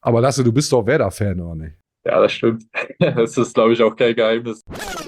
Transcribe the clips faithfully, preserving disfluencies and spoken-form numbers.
Aber Lasse, du bist doch Werder-Fan, oder nicht? Ja, das stimmt. Das ist, glaube ich, auch kein Geheimnis.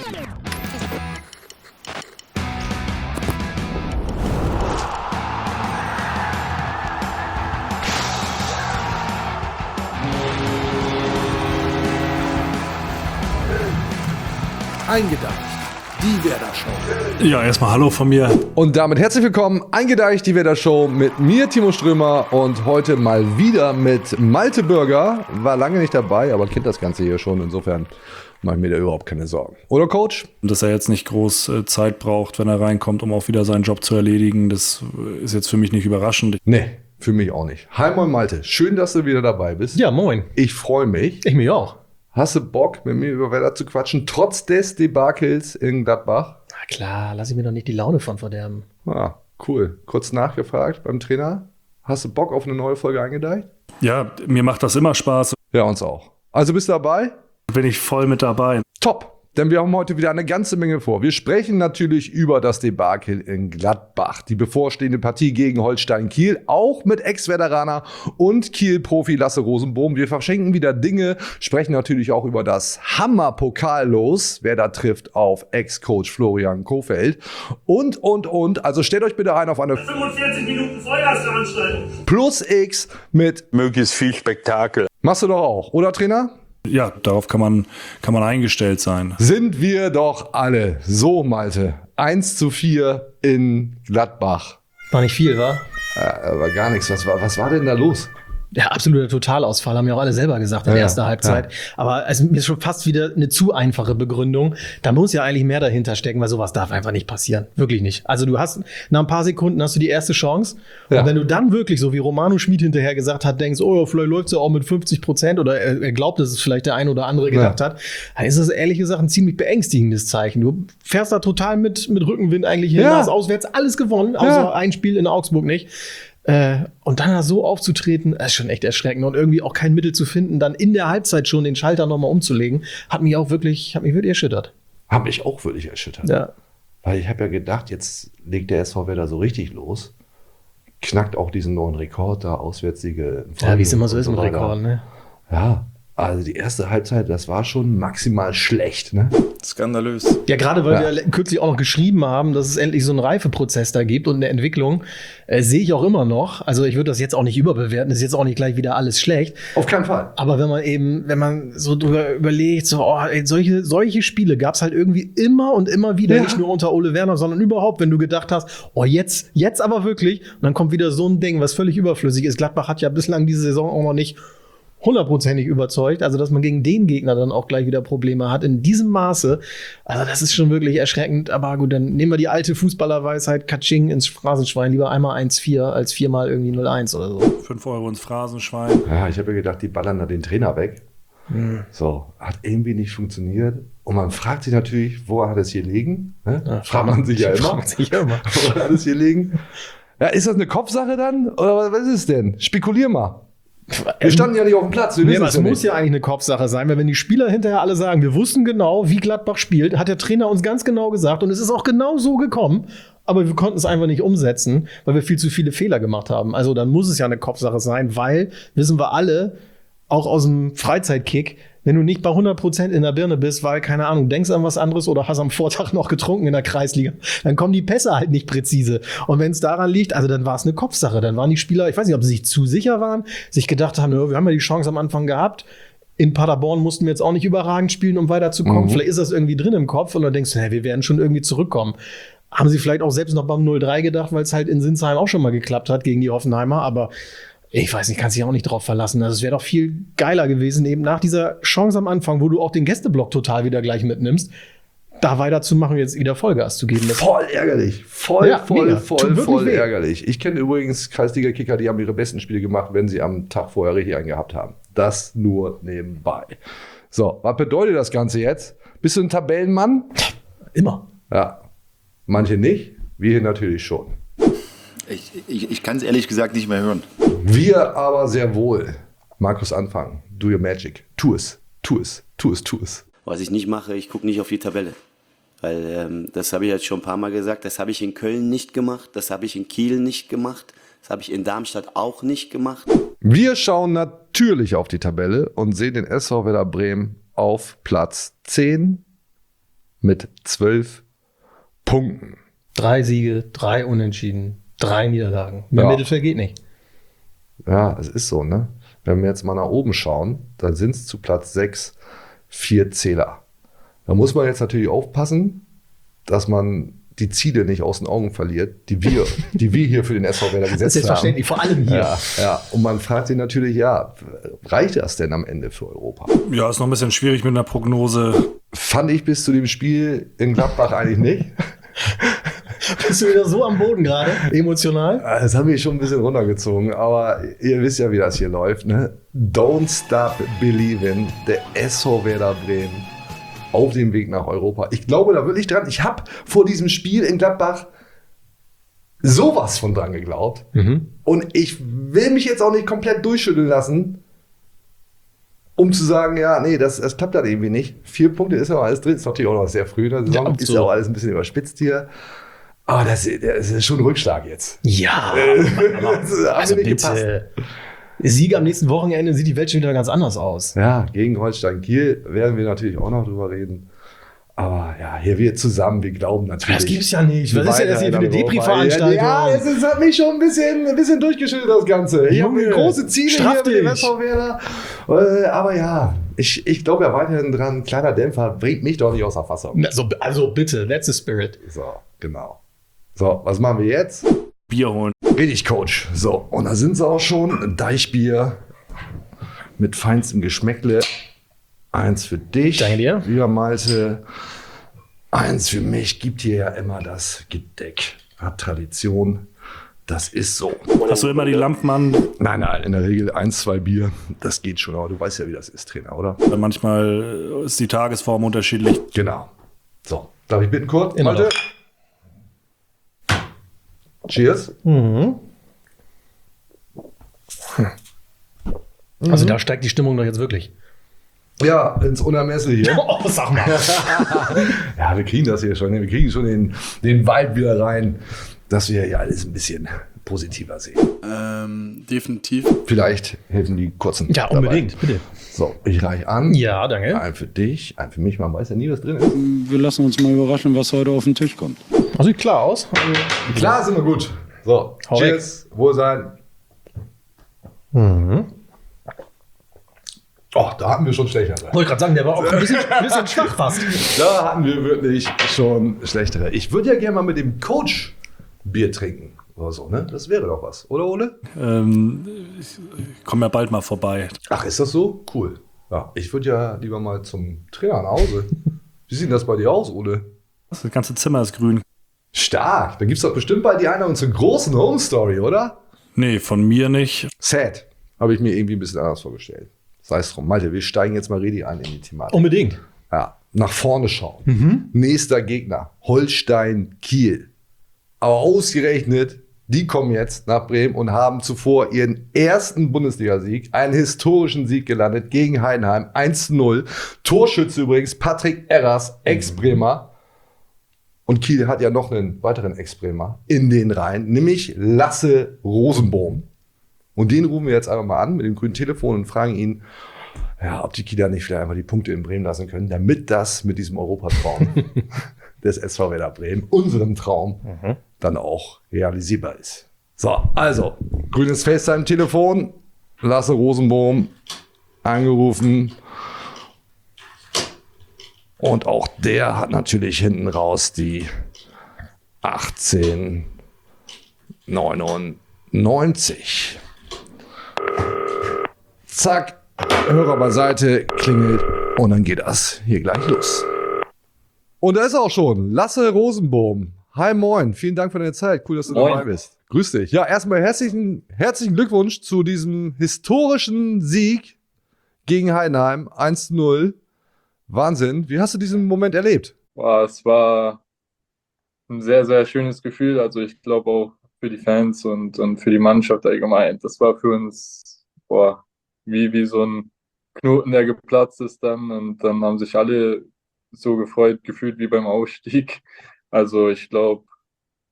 Eingedacht. Die Werder Show. Ja, erstmal Hallo von mir. Und damit herzlich willkommen, Eingedeicht, die Werder Show mit mir, Timo Strömer, und heute mal wieder mit Malte Bürger. War lange nicht dabei, aber kennt das Ganze hier schon. Insofern mache ich mir da überhaupt keine Sorgen. Oder, Coach? Dass er jetzt nicht groß äh, Zeit braucht, wenn er reinkommt, um auch wieder seinen Job zu erledigen, das ist jetzt für mich nicht überraschend. Nee, für mich auch nicht. Hi, moin Malte. Schön, dass du wieder dabei bist. Ja, moin. Ich freue mich. Ich mich auch. Hast du Bock, mit mir über Werder zu quatschen, trotz des Debakels in Gladbach? Na klar, lass ich mir doch nicht die Laune von verderben. Ah, cool. Kurz nachgefragt beim Trainer. Hast du Bock auf eine neue Folge Eingedeicht? Ja, mir macht das immer Spaß. Ja, uns auch. Also bist du dabei? Bin ich voll mit dabei. Top, denn wir haben heute wieder eine ganze Menge vor. Wir sprechen natürlich über das Debakel in Gladbach, die bevorstehende Partie gegen Holstein Kiel, auch mit Ex-Veteraner und Kiel-Profi Lasse Rosenbohm. Wir verschenken wieder Dinge, sprechen natürlich auch über das Hammer-Pokallos, wer da trifft auf Ex-Coach Florian Kohfeldt und, und, und. Also stellt euch bitte ein auf eine fünfundvierzig Minuten Vollgasveranstaltung. Plus X mit möglichst viel Spektakel. Machst du doch auch, oder Trainer? Ja, darauf kann man, kann man eingestellt sein. Sind wir doch alle. So, Malte. eins zu vier in Gladbach. War nicht viel, wa? Ja, aber gar nichts. Was war, was war denn da los? Ja, absoluter Totalausfall, haben ja auch alle selber gesagt in der Ja, ersten Halbzeit. ja. Aber es ist schon fast wieder eine zu einfache Begründung. Da muss ja eigentlich mehr dahinter stecken, weil sowas darf einfach nicht passieren. Wirklich nicht. Also du hast, nach ein paar Sekunden hast du die erste Chance. Ja. Und wenn du dann wirklich, so wie Romano Schmid hinterher gesagt hat, denkst, oh, vielleicht läuft es ja auch mit fünfzig Prozent oder er, er glaubt, dass es vielleicht der ein oder andere gedacht Ja. hat, dann ist das ehrlich gesagt ein ziemlich beängstigendes Zeichen. Du fährst da total mit, mit Rückenwind eigentlich hin, Ja. hast auswärts alles gewonnen, außer Ja. ein Spiel in Augsburg nicht. Äh, und dann da so aufzutreten, ist schon echt erschreckend und irgendwie auch kein Mittel zu finden, dann in der Halbzeit schon den Schalter nochmal umzulegen, hat mich auch wirklich, hat mich wirklich erschüttert. Hat mich auch wirklich erschüttert. Ja. Weil ich habe ja gedacht, jetzt legt der S V Werder so richtig los. Knackt auch diesen neuen Rekord da, Auswärtssiege. in Folge Ja, wie es immer so und ist mit weiter. Rekorden, ne? Ja, also die erste Halbzeit, das war schon maximal schlecht, ne? Skandalös. Ja, gerade weil Ja. wir kürzlich auch noch geschrieben haben, dass es endlich so einen Reifeprozess da gibt und eine Entwicklung, äh, sehe ich auch immer noch. Also ich würde das jetzt auch nicht überbewerten, ist jetzt auch nicht gleich wieder alles schlecht. Auf keinen Fall. Aber wenn man eben, wenn man so drüber überlegt, so, oh, ey, solche, solche Spiele gab es halt irgendwie immer und immer wieder, Ja. nicht nur unter Ole Werner, sondern überhaupt, wenn du gedacht hast, oh, jetzt, jetzt aber wirklich. Und dann kommt wieder so ein Ding, was völlig überflüssig ist. Gladbach hat ja bislang diese Saison auch noch nicht hundertprozentig überzeugt, also dass man gegen den Gegner dann auch gleich wieder Probleme hat, in diesem Maße, also das ist schon wirklich erschreckend, aber gut, dann nehmen wir die alte Fußballerweisheit, Katsching ins Phrasenschwein, lieber einmal eins vier als viermal irgendwie null eins oder so. Fünf Euro ins Phrasenschwein. Ja, ich habe ja gedacht, die ballern da den Trainer weg. So, hat irgendwie nicht funktioniert. Und man fragt sich natürlich, wo hat es hier liegen? Ne? Ja, fragt man sich ja immer. fragt sich ja immer. Wo hat es hier liegen? Ja, ist das eine Kopfsache dann? Oder was ist es denn? Spekulier mal. Wir standen ja nicht auf dem Platz. Wir Nee, wissen aber es es ja muss nicht. ja eigentlich eine Kopfsache sein, weil wenn die Spieler hinterher alle sagen, wir wussten genau, wie Gladbach spielt, hat der Trainer uns ganz genau gesagt und es ist auch genau so gekommen, aber wir konnten es einfach nicht umsetzen, weil wir viel zu viele Fehler gemacht haben. Also dann muss es ja eine Kopfsache sein, weil, wissen wir alle, auch aus dem Freizeitkick, wenn du nicht bei hundert Prozent in der Birne bist, weil, keine Ahnung, denkst an was anderes oder hast am Vortag noch getrunken in der Kreisliga, dann kommen die Pässe halt nicht präzise. Und wenn es daran liegt, also dann war es eine Kopfsache. Dann waren die Spieler, ich weiß nicht, ob sie sich zu sicher waren, sich gedacht haben, ja, wir haben ja die Chance am Anfang gehabt. In Paderborn mussten wir jetzt auch nicht überragend spielen, um weiterzukommen. Mhm. Vielleicht ist das irgendwie drin im Kopf und dann denkst du, hey, wir werden schon irgendwie zurückkommen. Haben sie vielleicht auch selbst noch beim null drei gedacht, weil es halt in Sinsheim auch schon mal geklappt hat gegen die Hoffenheimer, aber ich weiß nicht, kannst dich auch nicht drauf verlassen. Also es wäre doch viel geiler gewesen, eben nach dieser Chance am Anfang, wo du auch den Gästeblock total wieder gleich mitnimmst, da weiterzumachen und jetzt wieder Vollgas zu geben. Das Voll ärgerlich. Voll, Ja, voll, mega. voll, Tut wirklich voll weh. ärgerlich. Ich kenne übrigens Kreisliga-Kicker, die haben ihre besten Spiele gemacht, wenn sie am Tag vorher richtig einen gehabt haben. Das nur nebenbei. So, was bedeutet das Ganze jetzt? Bist du ein Tabellenmann? immer. Ja. Manche nicht, wir hier natürlich schon. Ich, ich, ich kann es ehrlich gesagt nicht mehr hören. Wir aber sehr wohl. Markus, anfangen. Do your magic. Tu es. Tu es. Tu es. Tu es. Was ich nicht mache, ich gucke nicht auf die Tabelle. Weil ähm, das habe ich jetzt schon ein paar Mal gesagt, das habe ich in Köln nicht gemacht, das habe ich in Kiel nicht gemacht, Das habe ich in Darmstadt auch nicht gemacht. Wir schauen natürlich auf die Tabelle und sehen den S V Werder Bremen auf Platz zehn mit zwölf Punkten. Drei Siege, drei Unentschieden, drei Niederlagen. Mehr Ja. Mittelfeld geht nicht. Ja, es ist so, ne? Wenn wir jetzt mal nach oben schauen, dann sind es zu Platz sechs vier Zähler. Da muss man jetzt natürlich aufpassen, dass man die Ziele nicht aus den Augen verliert, die wir, die wir hier für den S V Werder Das ist gesetzt haben. selbstverständlich, vor allem hier. Ja, ja, und man fragt sich natürlich, ja, reicht das denn am Ende für Europa? Ja, ist noch ein bisschen schwierig mit einer Prognose. Fand ich bis zu dem Spiel in Gladbach eigentlich nicht. Bist du wieder so am Boden gerade, emotional? Das hat mich schon ein bisschen runtergezogen, aber ihr wisst ja, wie das hier läuft, ne? Don't stop believing, der S V Werder Bremen auf dem Weg nach Europa. Ich glaube da wirklich dran. Ich habe vor diesem Spiel in Gladbach sowas von dran geglaubt. Mhm. Und ich will mich jetzt auch nicht komplett durchschütteln lassen, um zu sagen, ja, nee, das, das klappt dann irgendwie nicht. Vier Punkte ist ja auch alles drin. Ist natürlich auch noch sehr früh in der Saison. Ja, ist so. ja auch alles ein bisschen überspitzt hier. Aber das, das ist schon ein Rückschlag jetzt. Ja, Das hat also mir nicht gepasst. bitte. Sieg am nächsten Wochenende sieht die Welt schon wieder ganz anders aus. Ja, gegen Holstein Kiel werden wir natürlich auch noch drüber reden. Aber ja, hier wir zusammen, wir glauben natürlich. Das gibt's ja nicht. Was ist denn das hier für eine weiterhin Depri-Veranstaltung? Ja, es, ist, hat mich schon ein bisschen, ein bisschen durchgeschüttelt, das Ganze. Ich habe Junge, große Ziele straff hier mit dem dich. S V Werder. Äh, Aber ja, ich, ich glaube ja weiterhin dran, kleiner Dämpfer bringt mich doch nicht aus der Fassung. Also, also bitte, that's the spirit. So, genau. So, was machen wir jetzt? Bier holen. Richtig, Coach. So, und da sind sie auch schon. Deichbier mit feinstem Geschmäckle. Eins für dich, Danke dir. lieber Malte. Eins für mich. Gibt hier ja immer das Gedeck. Hat Tradition. Das ist so. Hast du immer die Lampen an? Nein, nein, in der Regel eins, zwei Bier. Das geht schon. Aber du weißt ja, wie das ist, Trainer, oder? Weil manchmal ist die Tagesform unterschiedlich. Genau. So, darf ich bitten, Kurt? Immer Malte? Cheers. Mhm. Also da steigt die Stimmung doch jetzt wirklich. Ja, ins Unermessliche. Oh, sag mal. Ja, wir kriegen das hier schon. Wir kriegen schon den, den Vibe wieder rein, dass wir ja alles ein bisschen positiver sehen. Ähm, definitiv. Vielleicht helfen die kurzen. Ja, unbedingt, bitte. So, ich reiche an. Ja, danke. Ein für dich, ein für mich. Man weiß ja nie, was drin ist. Wir lassen uns mal überraschen, was heute auf den Tisch kommt. Das sieht klar aus. Klar, sind wir gut. So, Hau cheers, Wohlsein. Mhm. Oh, da hatten wir schon schlechtere. Wollte gerade sagen, der war auch ein bisschen, ein bisschen schwach fast. Da hatten wir wirklich schon schlechtere. Ich würde ja gerne mal mit dem Coach Bier trinken oder so, ne? Das wäre doch was, oder Ole? Ähm, ich komme ja bald mal vorbei. Ach, ist das so? Cool. Ja, ich würde ja lieber mal zum Trainer nach Hause. Wie sieht denn das bei dir aus, Ole? Das ganze Zimmer ist grün. Stark. Dann gibt es doch bestimmt bald die Einladung zur großen Home Story, oder? Nee, von mir nicht. Sad. Habe ich mir irgendwie ein bisschen anders vorgestellt. Sei es drum. Malte, wir steigen jetzt mal richtig ein in die Thematik. Unbedingt. Ja, nach vorne schauen. Nächster Gegner, Holstein Kiel. Aber ausgerechnet, die kommen jetzt nach Bremen und haben zuvor ihren ersten Bundesligasieg, einen historischen Sieg gelandet gegen Heidenheim, eins zu null. Torschütze übrigens Patrick Erras, Ex-Bremer. Und Kiel hat ja noch einen weiteren Ex-Bremer in den Reihen, nämlich Lasse Rosenbohm. Und den rufen wir jetzt einfach mal an mit dem grünen Telefon und fragen ihn, ja, ob die Kieler nicht vielleicht einfach die Punkte in Bremen lassen können, damit das mit diesem Europatraum des S V Werder Bremen, unserem Traum, dann auch realisierbar ist. So, also, grünes FaceTime-Telefon, Lasse Rosenbohm angerufen. Und auch der hat natürlich hinten raus die achtzehn neunundneunzig. Zack, Hörer beiseite, klingelt und dann geht das hier gleich los. Und da ist er auch schon, Lasse Rosenbohm. Hi, moin, vielen Dank für deine Zeit. Cool, dass du Moin. dabei bist. Grüß dich. Ja, erstmal herzlichen, herzlichen Glückwunsch zu diesem historischen Sieg gegen Heidenheim, eins zu null. Wahnsinn. Wie hast du diesen Moment erlebt? Boah, es war ein sehr, sehr schönes Gefühl. Also ich glaube auch für die Fans und, und für die Mannschaft allgemein. Das war für uns boah, wie, wie so ein Knoten, der geplatzt ist dann. Und dann haben sich alle so gefreut gefühlt wie beim Aufstieg. Also ich glaube,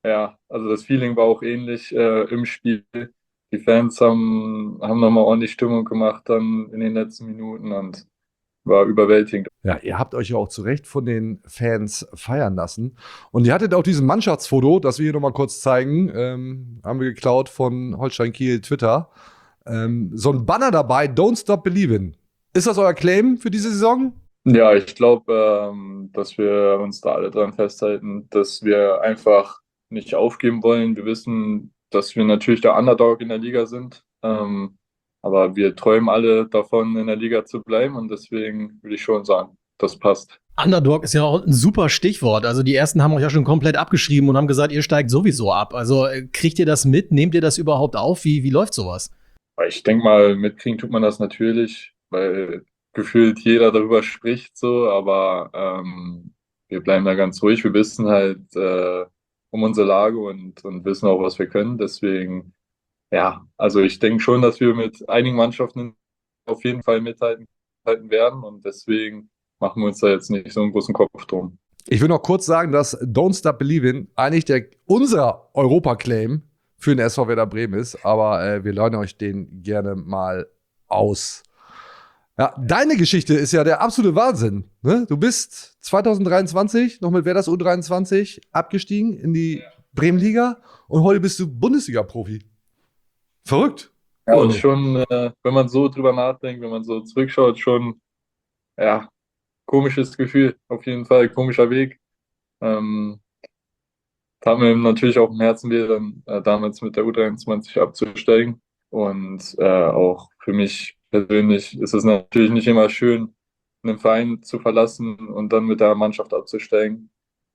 ja, also das Feeling war auch ähnlich äh, im Spiel. Die Fans haben, haben nochmal ordentlich Stimmung gemacht dann in den letzten Minuten und war überwältigend. Ja, ihr habt euch ja auch zu Recht von den Fans feiern lassen. Und ihr hattet auch diesen Mannschaftsfoto, das wir hier nochmal kurz zeigen, ähm, haben wir geklaut von Holstein Kiel Twitter. Ähm, so ein Banner dabei, Don't Stop Believin'. Ist das euer Claim für diese Saison? Ja, ich glaube, ähm, dass wir uns da alle dran festhalten, dass wir einfach nicht aufgeben wollen. Wir wissen, dass wir natürlich der Underdog in der Liga sind. Ähm, aber wir träumen alle davon, in der Liga zu bleiben. Und deswegen würde ich schon sagen, das passt. Underdog ist ja auch ein super Stichwort. Also die ersten haben euch ja schon komplett abgeschrieben und haben gesagt, ihr steigt sowieso ab. Also äh, kriegt ihr das mit? Nehmt ihr das überhaupt auf? Wie, wie läuft sowas? Ich denke mal, mitkriegen tut man das natürlich, weil gefühlt jeder darüber spricht so, aber ähm, wir bleiben da ganz ruhig. Wir wissen halt äh, um unsere Lage und, und wissen auch, was wir können. Deswegen, ja, also ich denke schon, dass wir mit einigen Mannschaften auf jeden Fall mithalten halten werden und deswegen machen wir uns da jetzt nicht so einen großen Kopf drum. Ich will noch kurz sagen, dass Don't Stop Believin' eigentlich der, unser Europa-Claim für den S V Werder Bremen ist, aber äh, wir leihen euch den gerne mal aus. Ja, deine Geschichte ist ja der absolute Wahnsinn. Ne? Du bist zwanzig dreiundzwanzig noch mit Werders U dreiundzwanzig abgestiegen in die Bremenliga und heute bist du Bundesliga-Profi. Verrückt. Ja, und schon, äh, wenn man so drüber nachdenkt, wenn man so zurückschaut, schon, ja, komisches Gefühl, auf jeden Fall, komischer Weg. Ähm, tat mir natürlich auch im Herzen weh, dann äh, damals mit der U dreiundzwanzig abzusteigen. Und äh, auch für mich persönlich ist es natürlich nicht immer schön, einen Verein zu verlassen und dann mit der Mannschaft abzusteigen.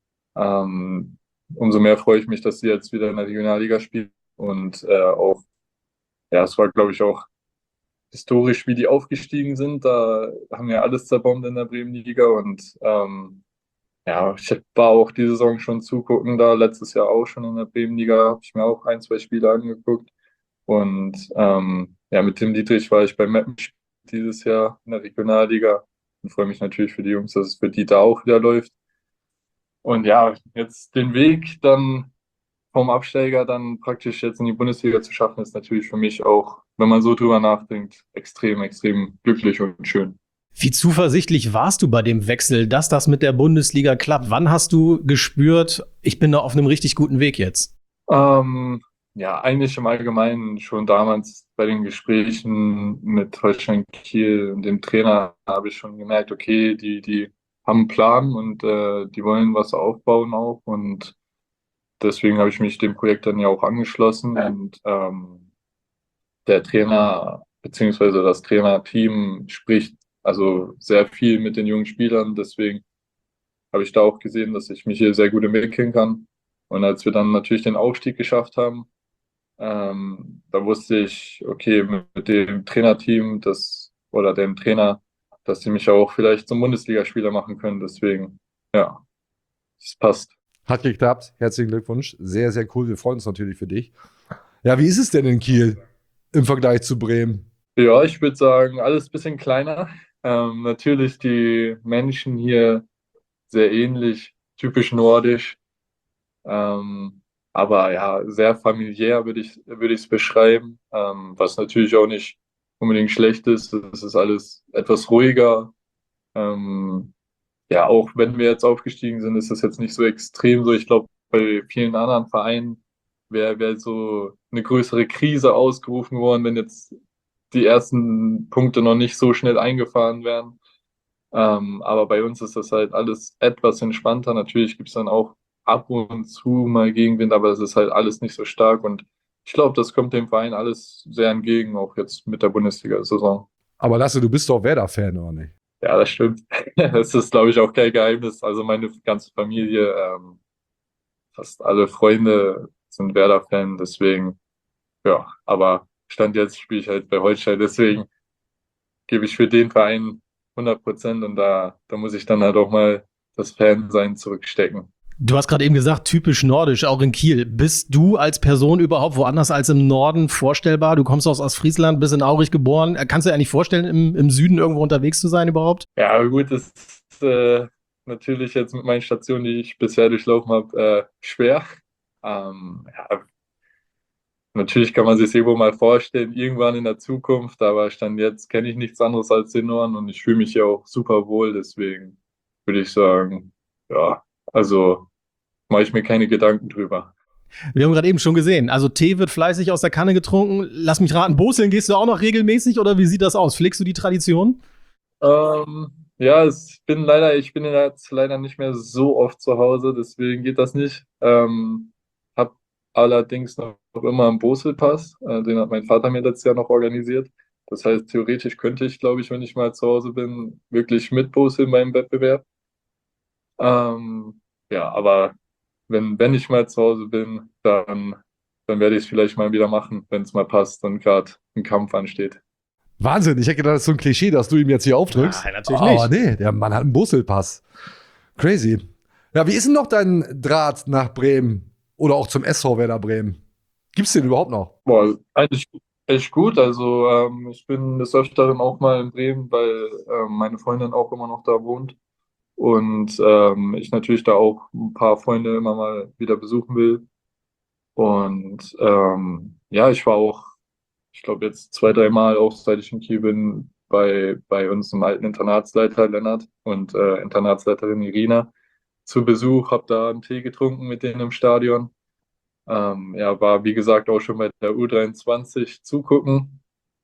Ähm, umso mehr freue ich mich, dass sie jetzt wieder in der Regionalliga spielen. Und äh, auch, ja, es war, glaube ich, auch historisch, wie die aufgestiegen sind. Da haben wir alles zerbombt in der Bremenliga und ähm, ja, ich war auch die Saison schon zugucken da, letztes Jahr auch schon in der Bremenliga, habe ich mir auch ein, zwei Spiele angeguckt. Und ähm, ja, mit Tim Dietrich war ich bei Meppen dieses Jahr in der Regionalliga und freue mich natürlich für die Jungs, dass es für die da auch wieder läuft. Und ja, jetzt den Weg dann vom Absteiger dann praktisch jetzt in die Bundesliga zu schaffen, ist natürlich für mich auch, wenn man so drüber nachdenkt, extrem, extrem glücklich und schön. Wie zuversichtlich warst du bei dem Wechsel, dass das mit der Bundesliga klappt? Wann hast du gespürt, ich bin da auf einem richtig guten Weg jetzt? Ähm, ja, eigentlich im Allgemeinen schon damals bei den Gesprächen mit Holstein Kiel und dem Trainer habe ich schon gemerkt, okay, die, die haben einen Plan und äh, die wollen was aufbauen auch und deswegen habe ich mich dem Projekt dann ja auch angeschlossen und ähm, der Trainer beziehungsweise das Trainerteam spricht also sehr viel mit den jungen Spielern. Deswegen habe ich da auch gesehen, dass ich mich hier sehr gut entwickeln kann. Und als wir dann natürlich den Aufstieg geschafft haben, ähm, da wusste ich, okay, mit, mit dem Trainerteam das, oder dem Trainer, dass die mich auch vielleicht zum Bundesligaspieler machen können. Deswegen, ja, es passt. Hat geklappt. Herzlichen Glückwunsch. Sehr, sehr cool. Wir freuen uns natürlich für dich. Ja, wie ist es denn in Kiel im Vergleich zu Bremen? Ja, ich würde sagen, alles ein bisschen kleiner. Ähm, natürlich die Menschen hier sehr ähnlich, typisch nordisch. Ähm, aber ja, sehr familiär würde ich würde ich es beschreiben, ähm, was natürlich auch nicht unbedingt schlecht ist. Es ist alles etwas ruhiger. Ähm, ja, auch wenn wir jetzt aufgestiegen sind, ist das jetzt nicht so extrem so. Ich glaube, bei vielen anderen Vereinen wäre wär so eine größere Krise ausgerufen worden, wenn jetzt die ersten Punkte noch nicht so schnell eingefahren werden. Ähm, aber bei uns ist das halt alles etwas entspannter. Natürlich gibt es dann auch ab und zu mal Gegenwind, aber es ist halt alles nicht so stark. Und ich glaube, das kommt dem Verein alles sehr entgegen, auch jetzt mit der Bundesliga-Saison. Aber Lasse, du bist doch Werder-Fan, oder nicht? Ja, das stimmt. Das ist, glaube ich, auch kein Geheimnis. Also meine ganze Familie, ähm, fast alle Freunde sind Werder-Fan, deswegen, ja, aber Stand jetzt spiele ich halt bei Holstein, deswegen gebe ich für den Verein hundert Prozent und da, da muss ich dann halt auch mal das Fansein zurückstecken. Du hast gerade eben gesagt, typisch nordisch, auch in Kiel. Bist du als Person überhaupt woanders als im Norden vorstellbar? Du kommst aus Ostfriesland, bist in Aurich geboren. Kannst du dir eigentlich vorstellen, im, im Süden irgendwo unterwegs zu sein überhaupt? Ja, gut, das ist äh, natürlich jetzt mit meinen Stationen, die ich bisher durchlaufen habe, äh, schwer. Ähm, ja, natürlich kann man sich irgendwo mal vorstellen, irgendwann in der Zukunft, aber Stand jetzt kenne ich nichts anderes als den Norden und ich fühle mich ja auch super wohl, deswegen würde ich sagen, ja, also mache ich mir keine Gedanken drüber. Wir haben gerade eben schon gesehen, also Tee wird fleißig aus der Kanne getrunken. Lass mich raten, Boseln gehst du auch noch regelmäßig oder wie sieht das aus? Pflegst du die Tradition? Ähm, ja, es- ich bin leider, ich bin jetzt leider nicht mehr so oft zu Hause, deswegen geht das nicht. Ähm, hab allerdings noch immer einen Boselpass, äh, den hat mein Vater mir letztes Jahr noch organisiert. Das heißt, theoretisch könnte ich, glaube ich, wenn ich mal zu Hause bin, wirklich mit Boseln beim Wettbewerb. Ähm, ja, aber wenn, wenn ich mal zu Hause bin, dann, dann werde ich es vielleicht mal wieder machen, wenn es mal passt und gerade ein Kampf ansteht. Wahnsinn, ich hätte gedacht, das ist so ein Klischee, dass du ihm jetzt hier aufdrückst. Nein, natürlich Aber nicht. nee, der Mann hat einen Busselpass. Crazy. Ja, wie ist denn noch dein Draht nach Bremen? Oder auch zum S V Werder Bremen? Gibt's den überhaupt noch? Boah, eigentlich echt gut. Also ähm, ich bin des Öfteren auch mal in Bremen, weil ähm, meine Freundin auch immer noch da wohnt. Und ähm, ich natürlich da auch ein paar Freunde immer mal wieder besuchen will. Und ähm, ja, ich war auch, ich glaube jetzt zwei, drei Mal auch, seit ich in Kiel bin, bei, bei uns im alten Internatsleiter Lennart und äh, Internatsleiterin Irina zu Besuch, habe da einen Tee getrunken mit denen im Stadion. Ähm, ja, war wie gesagt auch schon bei der U dreiundzwanzig zugucken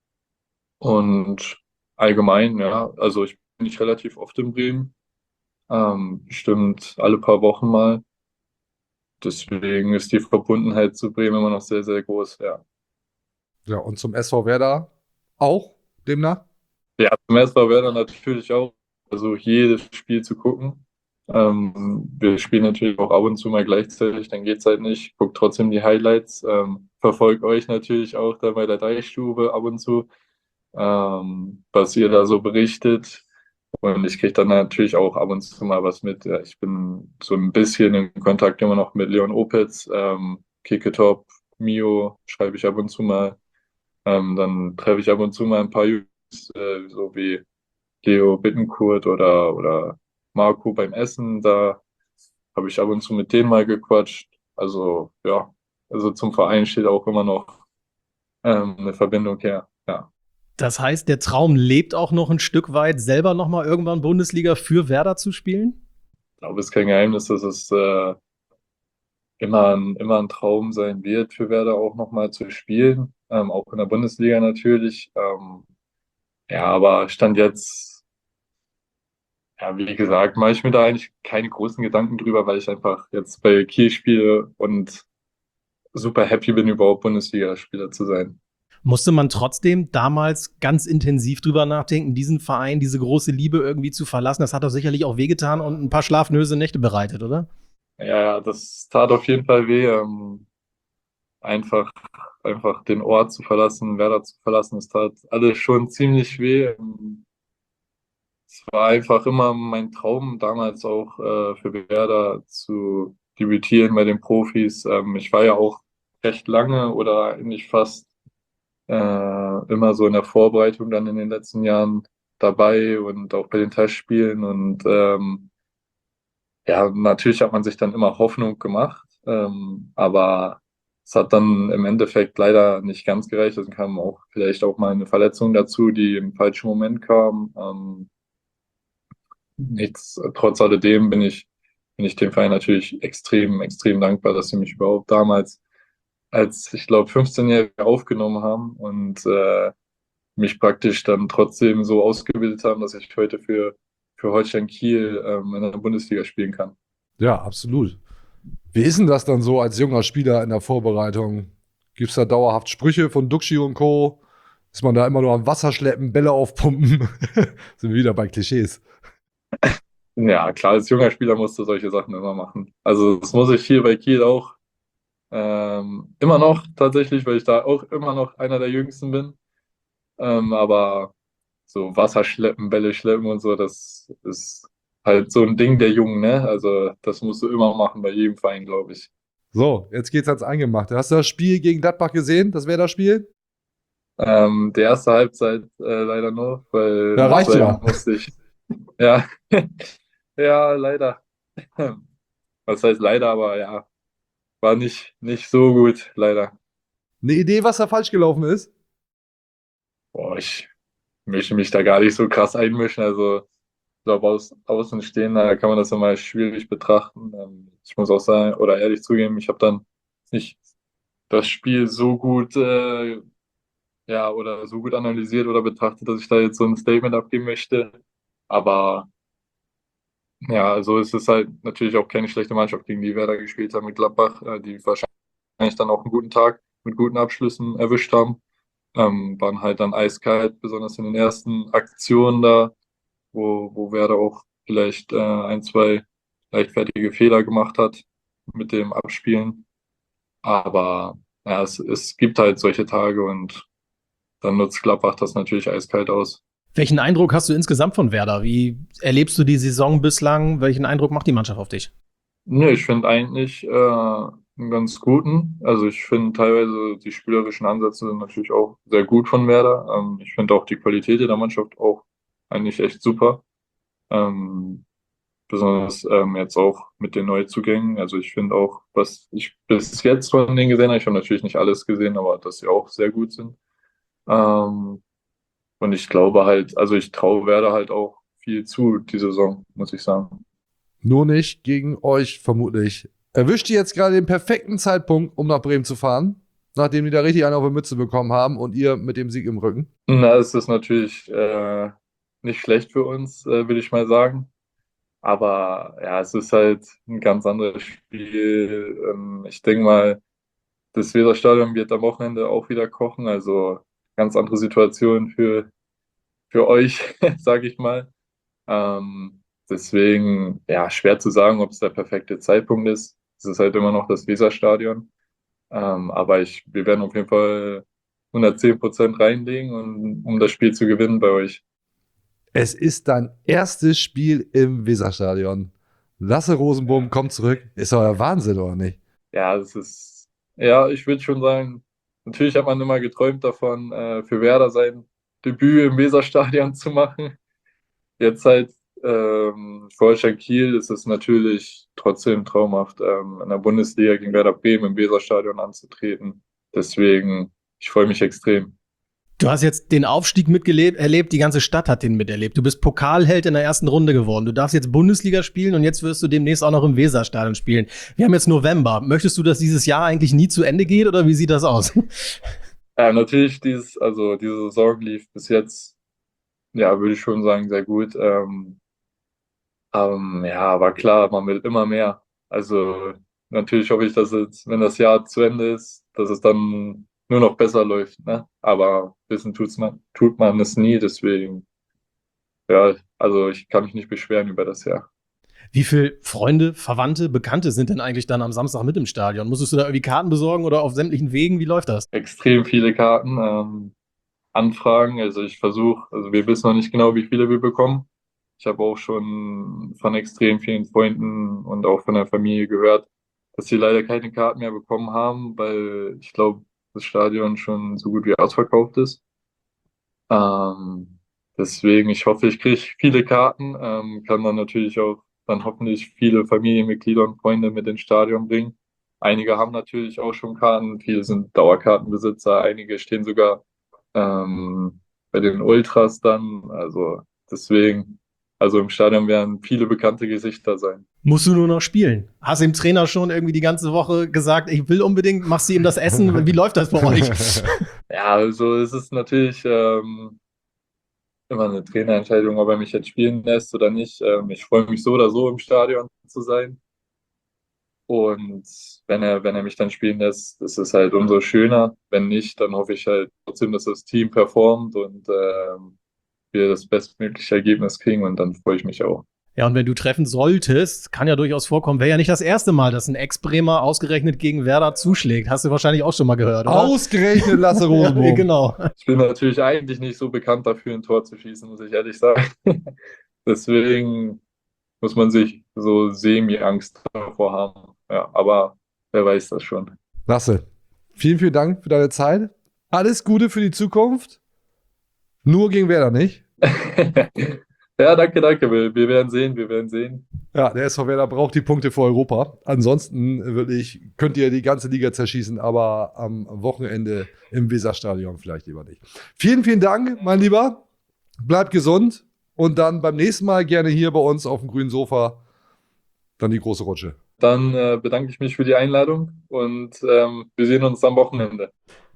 und allgemein, ja, also ich bin nicht relativ oft in Bremen, ähm, bestimmt alle paar Wochen mal. Deswegen ist die Verbundenheit zu Bremen immer noch sehr, sehr groß, ja. Ja, und zum S V Werder auch demnach? Ja, zum S V Werder natürlich auch, also jedes Spiel zu gucken. Ähm, wir spielen natürlich auch ab und zu mal gleichzeitig, dann geht's halt nicht. Guckt trotzdem die Highlights, ähm, verfolgt euch natürlich auch da bei der Deichstube ab und zu, ähm, was ihr da so berichtet. Und ich kriege dann natürlich auch ab und zu mal was mit. Ja, ich bin so ein bisschen in Kontakt immer noch mit Leon Opitz, ähm, Kiketop, Mio schreibe ich ab und zu mal. Ähm, dann treffe ich ab und zu mal ein paar Jungs, äh, so wie Leo Bittencourt oder, oder Marco beim Essen. Da habe ich ab und zu mit denen mal gequatscht. Also ja, also zum Verein steht auch immer noch ähm, eine Verbindung her. Ja. Das heißt, der Traum lebt auch noch ein Stück weit, selber noch mal irgendwann Bundesliga für Werder zu spielen? Ich glaube, es ist kein Geheimnis, dass es äh, immer ein, immer ein Traum sein wird, für Werder auch nochmal zu spielen. Ähm, auch in der Bundesliga natürlich. Ähm, ja, aber Stand jetzt, ja, wie gesagt, mache ich mir da eigentlich keine großen Gedanken drüber, weil ich einfach jetzt bei Kiel spiele und super happy bin, überhaupt Bundesligaspieler zu sein. Musste man trotzdem damals ganz intensiv drüber nachdenken, diesen Verein, diese große Liebe irgendwie zu verlassen? Das hat doch sicherlich auch wehgetan und ein paar schlaflose Nächte bereitet, oder? Ja, das tat auf jeden Fall weh. Ähm, einfach, einfach den Ort zu verlassen, Werder zu verlassen, das tat alles schon ziemlich weh. Ähm, Es war einfach immer mein Traum, damals auch äh, für Werder zu debütieren bei den Profis. Ähm, ich war ja auch recht lange oder eigentlich fast äh, immer so in der Vorbereitung dann in den letzten Jahren dabei und auch bei den Testspielen. Und ähm, ja, natürlich hat man sich dann immer Hoffnung gemacht, ähm, aber es hat dann im Endeffekt leider nicht ganz gereicht. Es kam auch vielleicht auch mal eine Verletzung dazu, die im falschen Moment kam. Ähm, nichts, trotz alledem bin ich, bin ich dem Verein natürlich extrem, extrem dankbar, dass sie mich überhaupt damals als, ich glaube, fünfzehn-Jähriger aufgenommen haben und äh, mich praktisch dann trotzdem so ausgebildet haben, dass ich heute für, für Holstein Kiel ähm, in der Bundesliga spielen kann. Ja, absolut. Wie ist denn das dann so als junger Spieler in der Vorbereitung? Gibt's da dauerhaft Sprüche von Duxi und Co.? Ist man da immer nur am Wasser schleppen, Bälle aufpumpen? Sind wir wieder bei Klischees. Ja, klar, als junger Spieler musst du solche Sachen immer machen. Also das muss ich hier bei Kiel auch ähm, immer noch tatsächlich, weil ich da auch immer noch einer der Jüngsten bin. Ähm, aber so Wasser schleppen, Bälle schleppen und so, das ist halt so ein Ding der Jungen, ne? Also das musst du immer machen bei jedem Verein, glaube ich. So, jetzt geht's ans Eingemachte. Hast du das Spiel gegen Gladbach gesehen? Das wäre das Spiel? Ähm, die erste Halbzeit äh, leider nur, weil Ja, reicht nachher ja. musste ich. Ja, ja, leider. Was heißt leider, aber ja. war nicht, nicht so gut, leider. Eine Idee, was da falsch gelaufen ist? Boah, ich möchte mich da gar nicht so krass einmischen. Also ich glaube, aus Außenstehender kann man das immer schwierig betrachten. Ähm, ich muss auch sagen, oder ehrlich zugeben, ich habe dann nicht das Spiel so gut, äh, ja, oder so gut analysiert oder betrachtet, dass ich da jetzt so ein Statement abgeben möchte. Aber ja, so ist es halt natürlich auch keine schlechte Mannschaft, gegen die Werder gespielt haben mit Gladbach, äh, die wahrscheinlich dann auch einen guten Tag mit guten Abschlüssen erwischt haben. Ähm, waren halt dann eiskalt, besonders in den ersten Aktionen da, wo, wo Werder auch vielleicht äh, ein, zwei leichtfertige Fehler gemacht hat mit dem Abspielen. Aber ja, es, es gibt halt solche Tage und dann nutzt Gladbach das natürlich eiskalt aus. Welchen Eindruck hast du insgesamt von Werder? Wie erlebst du die Saison bislang? Welchen Eindruck macht die Mannschaft auf dich? Nee, ich finde eigentlich äh, einen ganz guten. Also ich finde teilweise die spielerischen Ansätze sind natürlich auch sehr gut von Werder. Ähm, ich finde auch die Qualität der Mannschaft auch eigentlich echt super. Ähm, besonders ähm, jetzt auch mit den Neuzugängen. Also ich finde auch, was ich bis jetzt von denen gesehen habe, ich habe natürlich nicht alles gesehen, aber dass sie auch sehr gut sind. Ähm, und ich glaube halt, also ich traue Werder halt auch viel zu, die Saison, muss ich sagen. Nur nicht gegen euch, vermutlich. Erwischt ihr jetzt gerade den perfekten Zeitpunkt, um nach Bremen zu fahren? Nachdem die da richtig einen auf die Mütze bekommen haben und ihr mit dem Sieg im Rücken? Na, es ist natürlich äh, nicht schlecht für uns, äh, würde ich mal sagen. Aber ja, es ist halt ein ganz anderes Spiel. Ähm, ich denke mal, das Weserstadion wird am Wochenende auch wieder kochen. Also ganz andere Situation für, für euch, sage ich mal. Ähm, deswegen, ja, schwer zu sagen, ob es der perfekte Zeitpunkt ist. Es ist halt immer noch das Weserstadion. Ähm, aber ich, wir werden auf jeden Fall hundertzehn Prozent reinlegen, und, um das Spiel zu gewinnen bei euch. Es ist dein erstes Spiel im Weserstadion. Lasse Rosenbohm kommt zurück. Ist doch der Wahnsinn, oder nicht? Ja, es ist, ja, ich würde schon sagen, natürlich hat man immer geträumt davon, äh, für Werder sein Debüt im Weserstadion zu machen. Jetzt halt ähm, für Holstein Kiel ist es natürlich trotzdem traumhaft, ähm, in der Bundesliga gegen Werder Bremen im Weserstadion anzutreten. Deswegen, ich freue mich extrem. Du hast jetzt den Aufstieg mitgelebt, erlebt, die ganze Stadt hat den miterlebt. Du bist Pokalheld in der ersten Runde geworden. Du darfst jetzt Bundesliga spielen und jetzt wirst du demnächst auch noch im Weserstadion spielen. Wir haben jetzt November. Möchtest du, dass dieses Jahr eigentlich nie zu Ende geht oder wie sieht das aus? Ja, natürlich, dieses, also diese Saison lief bis jetzt, ja, würde ich schon sagen, sehr gut. Ähm, ähm, ja, aber klar, man will immer mehr. Also natürlich hoffe ich, dass jetzt, wenn das Jahr zu Ende ist, dass es dann nur noch besser läuft, ne? Aber wissen tut's man, tut man es nie, deswegen, ja, also ich kann mich nicht beschweren über das Jahr. Wie viele Freunde, Verwandte, Bekannte sind denn eigentlich dann am Samstag mit im Stadion? Musstest du da irgendwie Karten besorgen oder auf sämtlichen Wegen? Wie läuft das? Extrem viele Karten, ähm, Anfragen, also ich versuche, also wir wissen noch nicht genau, wie viele wir bekommen. Ich habe auch schon von extrem vielen Freunden und auch von der Familie gehört, dass sie leider keine Karten mehr bekommen haben, weil ich glaube, das Stadion schon so gut wie ausverkauft ist. Ähm, deswegen, ich hoffe, ich kriege viele Karten, ähm, kann dann natürlich auch dann hoffentlich viele Familienmitglieder und Freunde mit ins Stadion bringen. Einige haben natürlich auch schon Karten, viele sind Dauerkartenbesitzer, einige stehen sogar ähm, bei den Ultras dann. Also deswegen, also im Stadion werden viele bekannte Gesichter sein. Musst du nur noch spielen? Hast du dem Trainer schon irgendwie die ganze Woche gesagt, ich will unbedingt, machst du ihm das Essen? Wie läuft das bei euch? Ja, also es ist natürlich ähm, immer eine Trainerentscheidung, ob er mich jetzt spielen lässt oder nicht. Ähm, ich freue mich so oder so im Stadion zu sein. Und wenn er, wenn er mich dann spielen lässt, ist es halt umso schöner. Wenn nicht, dann hoffe ich halt trotzdem, dass das Team performt und ähm, wir das bestmögliche Ergebnis kriegen, und dann freue ich mich auch. Ja, und wenn du treffen solltest, kann ja durchaus vorkommen, wäre ja nicht das erste Mal, dass ein Ex-Bremer ausgerechnet gegen Werder zuschlägt. Hast du wahrscheinlich auch schon mal gehört, oder? Ausgerechnet Lasse Rosenbohm. Ja, genau. Ich bin natürlich eigentlich nicht so bekannt dafür, ein Tor zu schießen, muss ich ehrlich sagen. Deswegen muss man sich so semi-Angst davor haben. Ja, aber wer weiß das schon. Lasse, vielen, vielen Dank für deine Zeit. Alles Gute für die Zukunft. Nur gegen Werder nicht. Ja, danke, danke. Wir, wir werden sehen, wir werden sehen. Ja, der S V Werder braucht die Punkte für Europa. Ansonsten wirklich könnt ihr die ganze Liga zerschießen, aber am Wochenende im Weserstadion vielleicht lieber nicht. Vielen, vielen Dank, mein Lieber. Bleibt gesund und dann beim nächsten Mal gerne hier bei uns auf dem grünen Sofa dann die große Rutsche. Dann äh, bedanke ich mich für die Einladung und ähm, wir sehen uns am Wochenende.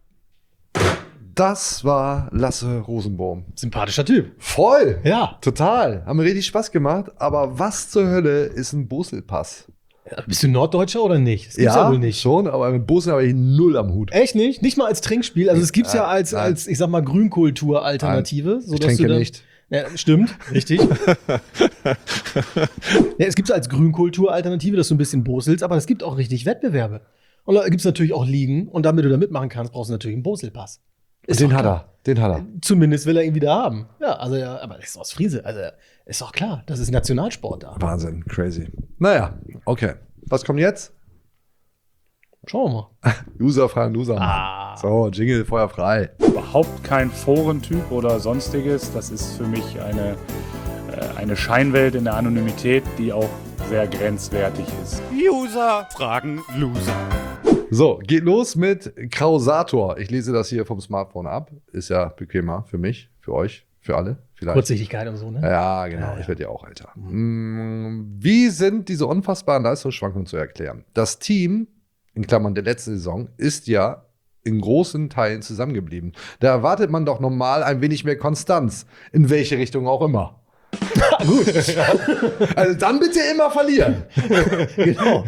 Das war Lasse Rosenbaum. Sympathischer Typ. Voll! Ja. Total. Haben mir richtig Spaß gemacht. Aber was zur Hölle ist ein Boselpass? Ja, bist du Norddeutscher oder nicht? Das gibt's ja, wohl nicht. schon, aber mit Bosel habe ich null am Hut. Echt nicht? Nicht mal als Trinkspiel? Also es gibt's ja, Ja, als, nein. als, ich sag mal, Grünkultur-Alternative. Ich trinke dann, nicht. Ja, stimmt, richtig. Ja, es gibt es als Grünkultur-Alternative, dass du ein bisschen boselst, aber es gibt auch richtig Wettbewerbe. Und da gibt es natürlich auch Ligen. Und damit du da mitmachen kannst, brauchst du natürlich einen Boselpass. Ist Den doch hat klar. er. Den hat er. Zumindest will er ihn wieder haben. Ja, also ja, aber das ist aus Friese. Also ist doch klar, das ist Nationalsport da. Wahnsinn, crazy. Naja, okay. Was kommt jetzt? Schauen wir mal. Loser fragen Loser. Ah. So, Jingle, Feuer frei. Überhaupt kein Forentyp oder sonstiges. Das ist für mich eine, äh, eine Scheinwelt in der Anonymität, die auch sehr grenzwertig ist. User fragen Loser. So, geht los mit Krausator. Ich lese das hier vom Smartphone ab. Ist ja bequemer für mich, für euch, für alle. Vielleicht. Kurzsichtigkeit und so, ne? Ja, genau. Ja, ja. Ich werde ja auch älter. Mm, Wie sind diese unfassbaren Leistungsschwankungen zu erklären? Das Team, in Klammern der letzten Saison, ist ja in großen Teilen zusammengeblieben. Da erwartet man doch normal ein wenig mehr Konstanz. In welche Richtung auch immer. Gut. Also dann bitte immer verlieren. Genau.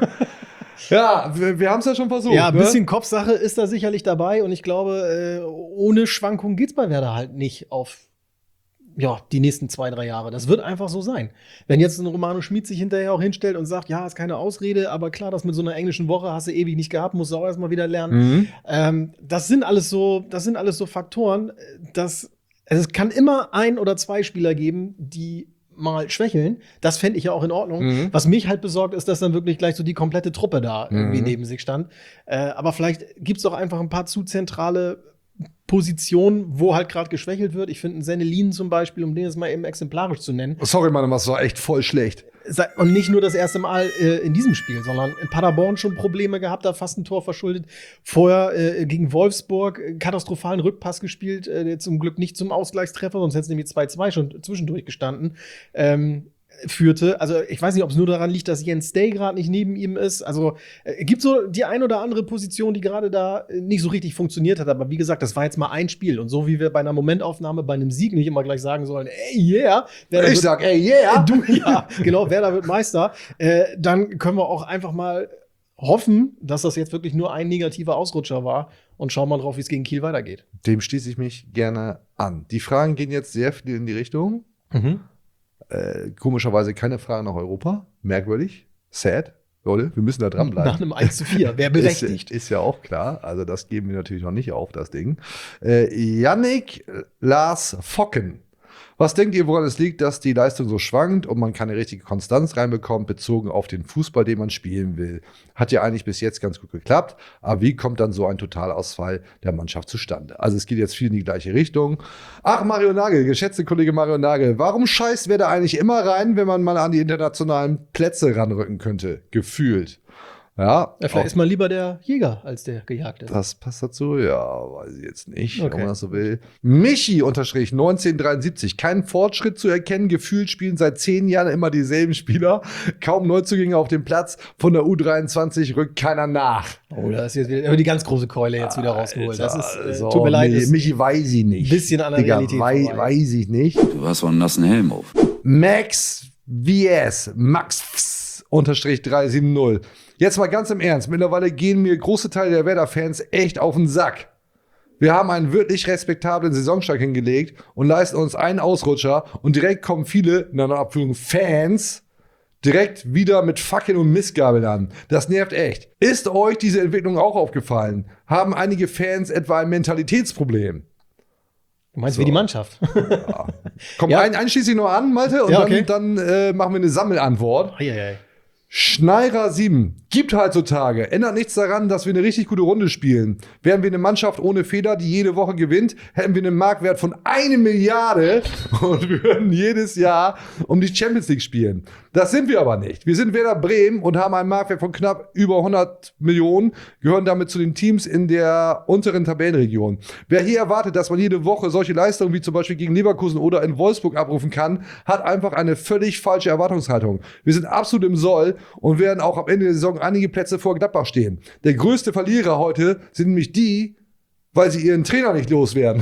Ja, wir, wir haben es ja schon versucht. Ja, ein ne? bisschen Kopfsache ist da sicherlich dabei und ich glaube, äh, ohne Schwankungen geht's bei Werder halt nicht auf ja, die nächsten zwei, drei Jahre. Das wird einfach so sein. Wenn jetzt ein Romano Schmid sich hinterher auch hinstellt und sagt, ja, ist keine Ausrede, aber klar, das mit so einer englischen Woche hast du ewig nicht gehabt, musst du auch erstmal wieder lernen. Mhm. Ähm, das sind alles so, das sind alles so Faktoren, dass also es kann immer ein oder zwei Spieler geben, die mal schwächeln. Das fände ich ja auch in Ordnung. Mhm. Was mich halt besorgt, ist, dass dann wirklich gleich so die komplette Truppe da irgendwie Mhm. neben sich stand. Äh, aber vielleicht gibt's doch einfach ein paar zu zentrale Positionen, wo halt gerade geschwächelt wird. Ich finde einen Sennelin zum Beispiel, um den jetzt mal eben exemplarisch zu nennen. Sorry, Mann, das war echt voll schlecht. Sei- Und nicht nur das erste Mal äh, in diesem Spiel, sondern in Paderborn schon Probleme gehabt, da fast ein Tor verschuldet. Vorher äh, gegen Wolfsburg äh, katastrophalen Rückpass gespielt, äh, der zum Glück nicht zum Ausgleichstreffer, sonst hätte es nämlich zwei zwei schon zwischendurch gestanden. Ähm, führte. Also ich weiß nicht, ob es nur daran liegt, dass Jens Day gerade nicht neben ihm ist. Also äh, gibt so die ein oder andere Position, die gerade da äh, nicht so richtig funktioniert hat. Aber wie gesagt, das war jetzt mal ein Spiel. Und so wie wir bei einer Momentaufnahme, bei einem Sieg nicht immer gleich sagen sollen, ey, yeah. Werder Ich wird- sag, ey, yeah. Du, ja, genau, Werder wird Meister. Äh, dann können wir auch einfach mal hoffen, dass das jetzt wirklich nur ein negativer Ausrutscher war und schauen mal drauf, wie es gegen Kiel weitergeht. Dem schließe ich mich gerne an. Die Fragen gehen jetzt sehr viel in die Richtung. Äh, komischerweise keine Fragen nach Europa. Merkwürdig. Sad. Leute, wir müssen da dranbleiben. Nach einem eins zu vier, wer berechtigt. Ist, ist ja auch klar. Also das geben wir natürlich noch nicht auf, das Ding. Äh, Yannick Lars Focken. Was denkt ihr, woran es liegt, dass die Leistung so schwankt und man keine richtige Konstanz reinbekommt, bezogen auf den Fußball, den man spielen will? Hat ja eigentlich bis jetzt ganz gut geklappt, aber wie kommt dann so ein Totalausfall der Mannschaft zustande? Also es geht jetzt viel in die gleiche Richtung. Ach, Mario Nagel, geschätzte Kollege Mario Nagel, warum scheißt wer da eigentlich immer rein, wenn man mal an die internationalen Plätze ranrücken könnte? Gefühlt. Ja, Ja, vielleicht auch ist man lieber der Jäger als der Gejagte. das passt dazu, ja, weiß ich jetzt nicht, Okay. wenn man das so will. Michi unterstrich neunzehnhundertdreiundsiebzig. Kein Fortschritt zu erkennen. Gefühlt spielen seit zehn Jahren immer dieselben Spieler. Kaum Neuzugänge auf dem Platz. Von der U dreiundzwanzig rückt keiner nach. Oh, da ist jetzt wieder aber die ganz große Keule jetzt wieder rausgeholt. Das ist, äh, So, tut mir leid, Michi, ist Michi weiß ich nicht. ein bisschen an der Digga, Realität wei vorbei. weiß ich nicht. Du hast so einen nassen Helm auf. Max V S, Max Fs, unterstrich drei sieben null. Jetzt mal ganz im Ernst, mittlerweile gehen mir große Teile der Werder-Fans echt auf den Sack. Wir haben einen wirklich respektablen Saisonstart hingelegt und leisten uns einen Ausrutscher und direkt kommen viele, in einer Abführung Fans, direkt wieder mit Fackeln und Missgabeln an. Das nervt echt. Ist euch diese Entwicklung auch aufgefallen? Haben einige Fans etwa ein Mentalitätsproblem? Du meinst So. wie die Mannschaft. Komm, Ja. ein, einen schließe ich noch an, Malte, und Ja, okay. dann, dann äh, machen wir eine Sammelantwort. Eieiei. Schneirer sieben. Gibt heutzutage. Ändert nichts daran, dass wir eine richtig gute Runde spielen. Wären wir eine Mannschaft ohne Fehler, die jede Woche gewinnt, hätten wir einen Marktwert von eine Milliarde und würden jedes Jahr um die Champions League spielen. Das sind wir aber nicht. Wir sind Werder Bremen und haben einen Marktwert von knapp über hundert Millionen, gehören damit zu den Teams in der unteren Tabellenregion. Wer hier erwartet, dass man jede Woche solche Leistungen wie zum Beispiel gegen Leverkusen oder in Wolfsburg abrufen kann, hat einfach eine völlig falsche Erwartungshaltung. Wir sind absolut im Soll und werden auch am Ende der Saison einige Plätze vor Gladbach stehen. Der größte Verlierer heute sind nämlich die, weil sie ihren Trainer nicht loswerden.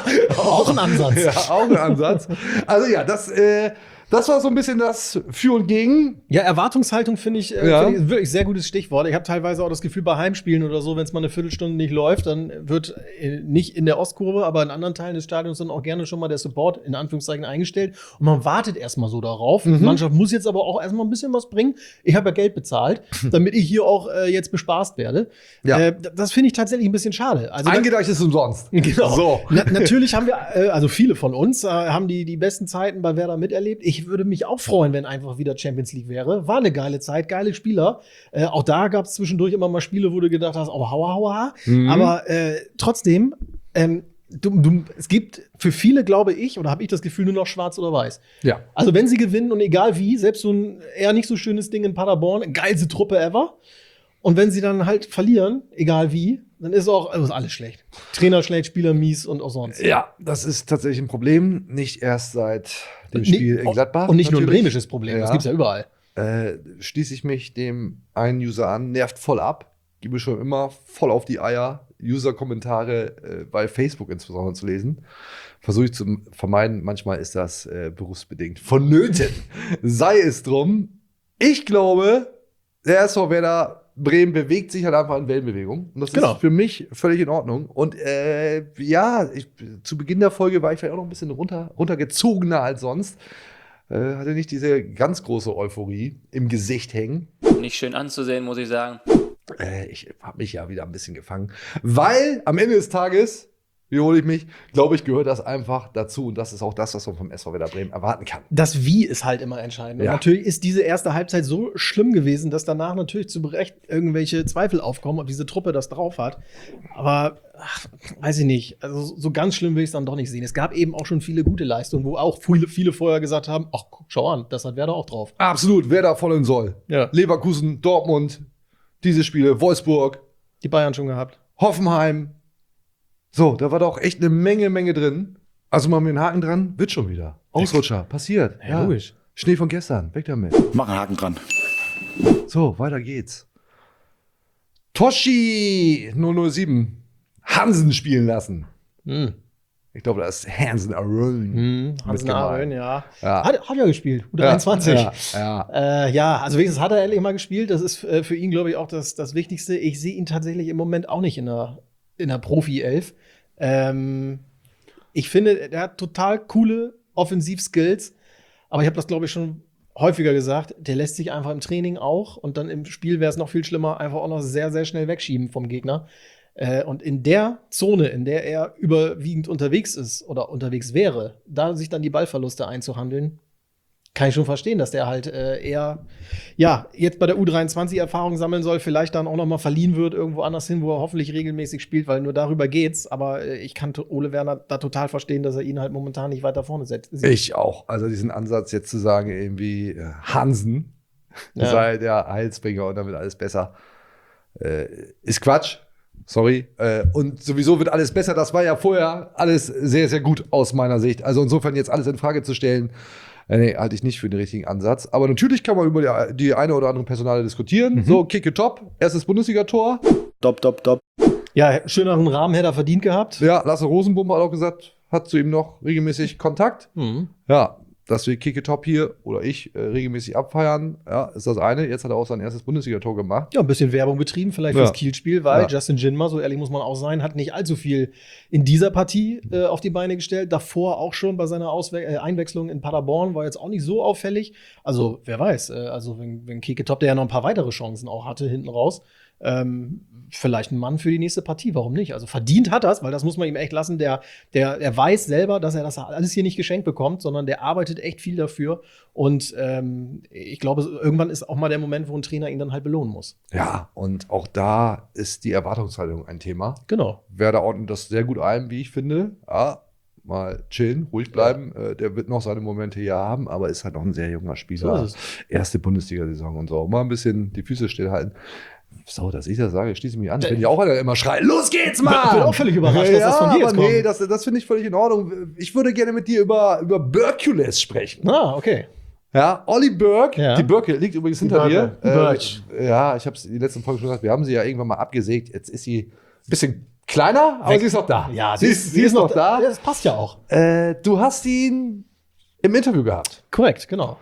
Auch ein Ansatz. Ja, auch ein Ansatz. Also ja, das, äh, das war so ein bisschen das Für und Gegen. Ja, Erwartungshaltung finde ich, äh, Ja. find ich wirklich sehr gutes Stichwort. Ich habe teilweise auch das Gefühl, bei Heimspielen oder so, wenn es mal eine Viertelstunde nicht läuft, dann wird äh, nicht in der Ostkurve, aber in anderen Teilen des Stadions dann auch gerne schon mal der Support in Anführungszeichen eingestellt. Und man wartet erstmal so darauf. Mhm. Die Mannschaft muss jetzt aber auch erstmal ein bisschen was bringen. Ich habe ja Geld bezahlt, damit ich hier auch äh, jetzt bespaßt werde. Ja. Äh, das finde ich tatsächlich ein bisschen schade. Also, Eingedeicht ist umsonst. Genau. So. Na, natürlich haben wir, äh, also viele von uns, äh, haben die, die besten Zeiten bei Werder miterlebt. Ich würde mich auch freuen, wenn einfach wieder Champions League wäre. War eine geile Zeit, geile Spieler. Äh, auch da gab es zwischendurch immer mal Spiele, wo du gedacht hast, oh, hauer, hauer. Mhm. Aber äh, trotzdem, ähm, du, du, es gibt für viele, glaube ich, oder habe ich das Gefühl, nur noch schwarz oder weiß. Ja. Also wenn sie gewinnen und egal wie, selbst so ein eher nicht so schönes Ding in Paderborn, geilste Truppe ever. Und wenn sie dann halt verlieren, egal wie, dann ist auch also ist alles schlecht. Trainer schlecht, Spieler mies und auch sonst. Ja, das ist tatsächlich ein Problem. Nicht erst seit dem Nee, Spiel in Gladbach. Und nicht nur ein natürlich. bremisches Problem, das Ja. gibt's ja überall. Äh, schließe ich mich dem einen User an, nervt voll ab, gebe schon immer voll auf die Eier, User-Kommentare äh, bei Facebook insbesondere zu lesen. Versuche ich zu vermeiden, manchmal ist das äh, berufsbedingt vonnöten. Sei es drum. Ich glaube, der S V Werder Bremen bewegt sich halt einfach in Wellenbewegung. Und das Genau. ist für mich völlig in Ordnung. Und äh, ja, ich, zu Beginn der Folge war ich vielleicht auch noch ein bisschen runter, runtergezogener als sonst. Äh, hatte nicht diese ganz große Euphorie im Gesicht hängen. Nicht schön anzusehen, muss ich sagen. Äh, ich habe mich ja wieder ein bisschen gefangen. Weil am Ende des Tages, wiederhole ich mich, glaube ich, gehört das einfach dazu. Und das ist auch das, was man vom S V Werder Bremen erwarten kann. Das Wie ist halt immer entscheidend. Ja. Und natürlich ist diese erste Halbzeit so schlimm gewesen, dass danach natürlich zu Recht irgendwelche Zweifel aufkommen, ob diese Truppe das drauf hat. Aber ach, weiß ich nicht. Also so ganz schlimm will ich es dann doch nicht sehen. Es gab eben auch schon viele gute Leistungen, wo auch viele, viele vorher gesagt haben, ach, guck, schau an, das hat Werder auch drauf. Absolut, Werder voll in Soll. Ja. Leverkusen, Dortmund, diese Spiele, Wolfsburg, Die Bayern schon gehabt. Hoffenheim. So, da war doch echt eine Menge, Menge drin. Also mal mit dem Haken dran, wird schon wieder. Ausrutscher, passiert. Ja, logisch. Schnee von gestern, weg damit. Mach einen Haken dran. So, weiter geht's. Toshi null null sieben. Hansen spielen lassen. Hm. Ich glaube, da ist Hansen Arön. Hm. Hansen gemeint. Arön, ja. Ja. Hat, hat ja gespielt, U dreiundzwanzig. Ja, ja. Äh, ja, also wenigstens hat er endlich mal gespielt. Das ist äh, für ihn, glaube ich, auch das, das Wichtigste. Ich sehe ihn tatsächlich im Moment auch nicht in der, in der Profi-Elf. Ähm, ich finde, er hat total coole Offensivskills. Aber ich habe das, glaube ich, schon häufiger gesagt. Der lässt sich einfach im Training auch und dann im Spiel wäre es noch viel schlimmer, einfach auch noch sehr, sehr schnell wegschieben vom Gegner. Äh, und in der Zone, in der er überwiegend unterwegs ist oder unterwegs wäre, da sich dann die Ballverluste einzuhandeln, kann ich schon verstehen, dass der halt äh, eher, ja, jetzt bei der U dreiundzwanzig Erfahrung sammeln soll, vielleicht dann auch noch mal verliehen wird irgendwo anders hin, wo er hoffentlich regelmäßig spielt, weil nur darüber geht's. Aber äh, ich kann Ole Werner da total verstehen, dass er ihn halt momentan nicht weiter vorne setzt. Ich auch. Also diesen Ansatz jetzt zu sagen, irgendwie äh, Hansen Ja. sei der Heilsbringer und damit alles besser, äh, ist Quatsch. Sorry. Äh, und sowieso wird alles besser. Das war ja vorher alles sehr, sehr gut aus meiner Sicht. Also insofern jetzt alles in Frage zu stellen, äh, nee, halte ich nicht für den richtigen Ansatz. Aber natürlich kann man über die, die eine oder andere Personale diskutieren. Mhm. So, Kicke top. Erstes Bundesliga-Tor. Top, top, top. Ja, schöneren Rahmen hätte er verdient gehabt. Ja, Lasse Rosenbumper hat auch gesagt, hat zu ihm noch regelmäßig Kontakt. Mhm. Ja, dass wir Kicke top hier oder ich äh, regelmäßig abfeiern, ja, ist das eine. Jetzt hat er auch sein erstes Bundesliga-Tor gemacht. Ja, ein bisschen Werbung betrieben, vielleicht Ja. fürs Kiel-Spiel, weil Ja. Justin Jinma, so ehrlich muss man auch sein, hat nicht allzu viel in dieser Partie äh, auf die Beine gestellt. Davor auch schon bei seiner Auswe äh, Einwechslung in Paderborn war jetzt auch nicht so auffällig. Also, wer weiß, äh, also wenn, wenn Keke Top, der ja noch ein paar weitere Chancen auch hatte, hinten raus, ähm, vielleicht ein Mann für die nächste Partie, warum nicht? Also verdient hat das, weil das muss man ihm echt lassen. Der, der, der weiß selber, dass er das alles hier nicht geschenkt bekommt, sondern der arbeitet echt viel dafür. Und ähm, ich glaube, irgendwann ist auch mal der Moment, wo ein Trainer ihn dann halt belohnen muss. Ja, und auch da ist die Erwartungshaltung ein Thema. Genau. Werder ordnet das sehr gut ein, wie ich finde. Ja, mal chillen, ruhig bleiben. Ja. Äh, der wird noch seine Momente hier haben, aber ist halt noch ein sehr junger Spieler. So ist es. Erste Bundesliga-Saison und so. Mal ein bisschen die Füße stillhalten. So, dass ich das sage, schließe mich an. Ich bin ja auch einer, der immer schreit, los geht's, Mann! Ich bin auch völlig überrascht, dass ja, das von dir jetzt aber kommt. nee, das, das finde ich völlig in Ordnung. Ich würde gerne mit dir über, über Berkules sprechen. Ah, okay. Ja, Olli Burke, Ja. die Birke liegt übrigens hinter Birke. dir. Birch. Äh, ja, ich habe es in der letzten Folge schon gesagt, wir haben sie ja irgendwann mal abgesägt. Jetzt ist sie ein bisschen kleiner, aber Weg. sie ist noch da. Ja, sie ist, sie ist noch da. Ja, das passt ja auch. Äh, du hast ihn im Interview gehabt. Korrekt, genau.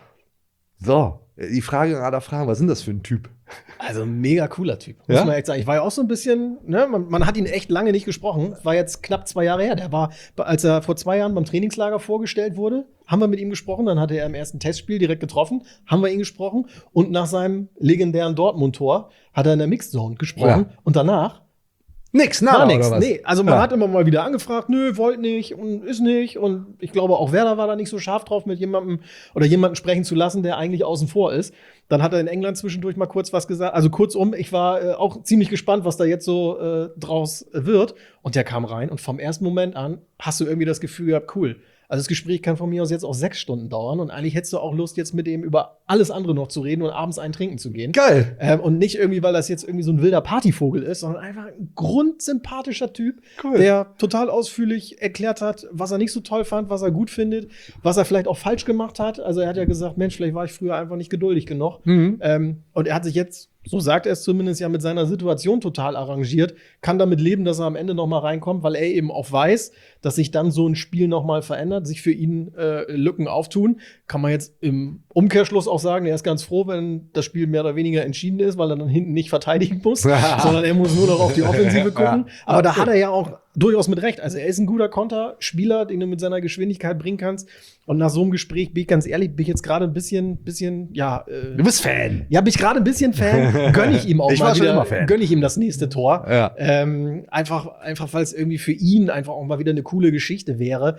So, die Frage aller Fragen, was sind das für ein Typ? Also ein mega cooler Typ, muss Ja? man echt sagen. Ich war ja auch so ein bisschen, ne, man, man hat ihn echt lange nicht gesprochen. War jetzt knapp zwei Jahre her. Der war, als er vor zwei Jahren beim Trainingslager vorgestellt wurde, haben wir mit ihm gesprochen. Dann hatte er im ersten Testspiel direkt getroffen, haben wir ihn gesprochen. Und nach seinem legendären Dortmund-Tor hat er in der Mixed Zone gesprochen. Ja. Und danach Nix, war na, nichts. oder was? Nee, also man Ja. hat immer mal wieder angefragt, nö, wollt nicht und ist nicht. Und ich glaube, auch Werder war da nicht so scharf drauf, mit jemandem oder jemanden sprechen zu lassen, der eigentlich außen vor ist. Dann hat er in England zwischendurch mal kurz was gesagt. Also kurzum, ich war äh, auch ziemlich gespannt, was da jetzt so äh, draus wird. Und der kam rein und vom ersten Moment an hast du irgendwie das Gefühl gehabt, cool. Also das Gespräch kann von mir aus jetzt auch sechs Stunden dauern und eigentlich hättest du auch Lust, jetzt mit ihm über alles andere noch zu reden und abends einen trinken zu gehen. Geil. Ähm, und nicht irgendwie, weil das jetzt irgendwie so ein wilder Partyvogel ist, sondern einfach ein grundsympathischer Typ, Cool. der total ausführlich erklärt hat, was er nicht so toll fand, was er gut findet, was er vielleicht auch falsch gemacht hat. Also er hat ja gesagt, Mensch, vielleicht war ich früher einfach nicht geduldig genug. Mhm. Ähm, und er hat sich jetzt, so sagt er es zumindest, ja mit seiner Situation total arrangiert, kann damit leben, dass er am Ende noch mal reinkommt, weil er eben auch weiß, dass sich dann so ein Spiel noch mal verändert, sich für ihn äh, Lücken auftun. Kann man jetzt im Umkehrschluss auch sagen, er ist ganz froh, wenn das Spiel mehr oder weniger entschieden ist, weil er dann hinten nicht verteidigen muss, sondern er muss nur noch auf die Offensive gucken. Aber da hat er ja auch durchaus mit Recht. Also er ist ein guter Konterspieler, den du mit seiner Geschwindigkeit bringen kannst. Und nach so einem Gespräch, bin ich ganz ehrlich, bin ich jetzt gerade ein bisschen, bisschen, ja. Äh, Du bist Fan. ja, bin ich gerade ein bisschen Fan. Gönne ich ihm auch Ich mal war schon wieder, immer Fan. gönne ich ihm das nächste Tor. Ja. Ähm, einfach, einfach weil es irgendwie für ihn einfach auch mal wieder eine coole Geschichte wäre.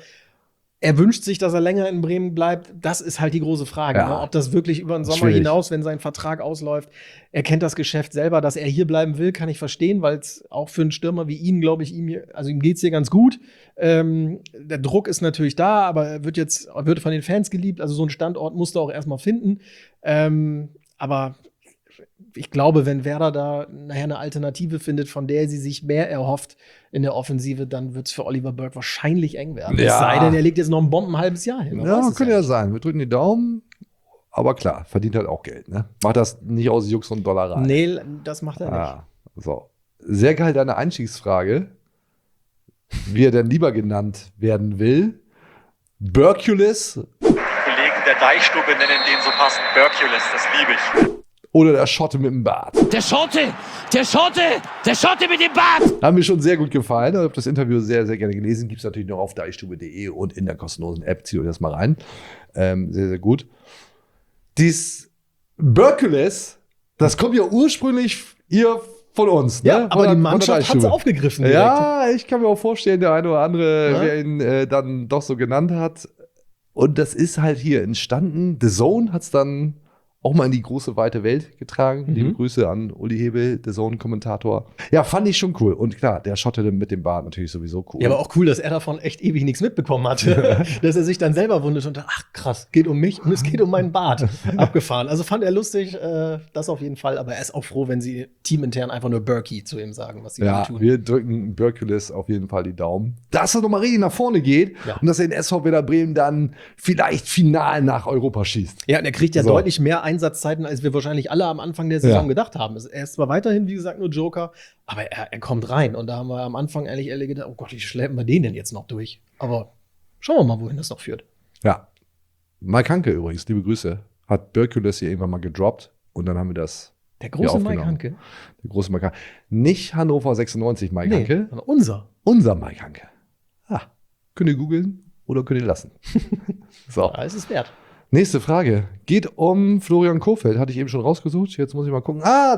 Er wünscht sich, dass er länger in Bremen bleibt. Das ist halt die große Frage, Ja. ne? Ob das wirklich über den Sommer Schwierig. hinaus, wenn sein Vertrag ausläuft. Er kennt das Geschäft selber, dass er hier bleiben will, kann ich verstehen, weil es auch für einen Stürmer wie ihn, glaube ich, ihm, hier- also ihm geht's hier ganz gut. Ähm, der Druck ist natürlich da, aber er wird jetzt, er wird von den Fans geliebt. Also so einen Standort musst du auch erstmal finden. Ähm, aber ich glaube, wenn Werder da nachher eine Alternative findet, von der sie sich mehr erhofft in der Offensive, dann wird es für Oliver Burke wahrscheinlich eng werden. Ja. Es sei denn, er legt jetzt noch ein Bomben ein halbes Jahr hin. Man Ja, weiß es könnte ja nicht. sein. Wir drücken die Daumen. Aber klar, verdient halt auch Geld. Ne? Macht das nicht aus Jux und Dollerei. Nee, das macht er nicht. Ah, so. Sehr geil deine Einstiegsfrage. Wie er denn lieber genannt werden will. Berkules Kollegen der Deichstube nennen den so passend Berkules, das liebe ich. oder der Schotte mit dem Bart. Der Schotte! Der Schotte! Der Schotte mit dem Bart! Haben mir schon sehr gut gefallen. Ich habe das Interview sehr, sehr gerne gelesen. Gibt es natürlich noch auf deichstube punkt de und in der kostenlosen App. Zieht euch das mal rein. Ähm, sehr, sehr gut. Dies Berkules, das kommt ja ursprünglich ihr von uns. Ja, ne? aber Von der- die von der Mannschaft hat es Deichstube. aufgegriffen direkt. Ja, ich kann mir auch vorstellen, der eine oder andere, Ja. wer ihn äh, dann doch so genannt hat. Und das ist halt hier entstanden. The Zone hat es dann auch mal in die große, weite Welt getragen. Mhm. Liebe Grüße an Uli Hebel, The Zone-Kommentator. Ja, fand ich schon cool. Und klar, der Schotte mit dem Bart natürlich sowieso cool. Ja, aber auch cool, dass er davon echt ewig nichts mitbekommen hatte. Dass er sich dann selber wundert und dachte, ach krass, geht um mich und es geht um meinen Bart. Abgefahren. Also fand er lustig, äh, das auf jeden Fall. Aber er ist auch froh, wenn sie teamintern einfach nur Berkey zu ihm sagen, was sie Ja, tun. wir drücken Berkules auf jeden Fall die Daumen. Dass er nochmal richtig nach vorne geht Ja. und dass er den S V Werder Bremen dann vielleicht final nach Europa schießt. Ja, und er kriegt ja So. deutlich mehr Einsatzzeiten, als wir wahrscheinlich alle am Anfang der Saison Ja. gedacht haben. Er ist zwar weiterhin, wie gesagt, nur Joker, aber er, er kommt rein. Und da haben wir am Anfang ehrlich, ehrlich gedacht, oh Gott, wie schleppen wir den denn jetzt noch durch? Aber schauen wir mal, wohin das noch führt. Ja. Mike Hanke übrigens, liebe Grüße, hat Berkules hier irgendwann mal gedroppt und dann haben wir das. Der hier große Mike aufgenommen. Hanke. Der große Mike Hanke. Nicht Hannover sechsundneunzig Mike Hanke, sondern unser. unser Mike Hanke. Ah, könnt ihr googeln oder könnt ihr lassen. So. Ja, es ist wert. Nächste Frage. Geht um Florian Kohfeldt. Hatte ich eben schon rausgesucht. Jetzt muss ich mal gucken. Ah, da.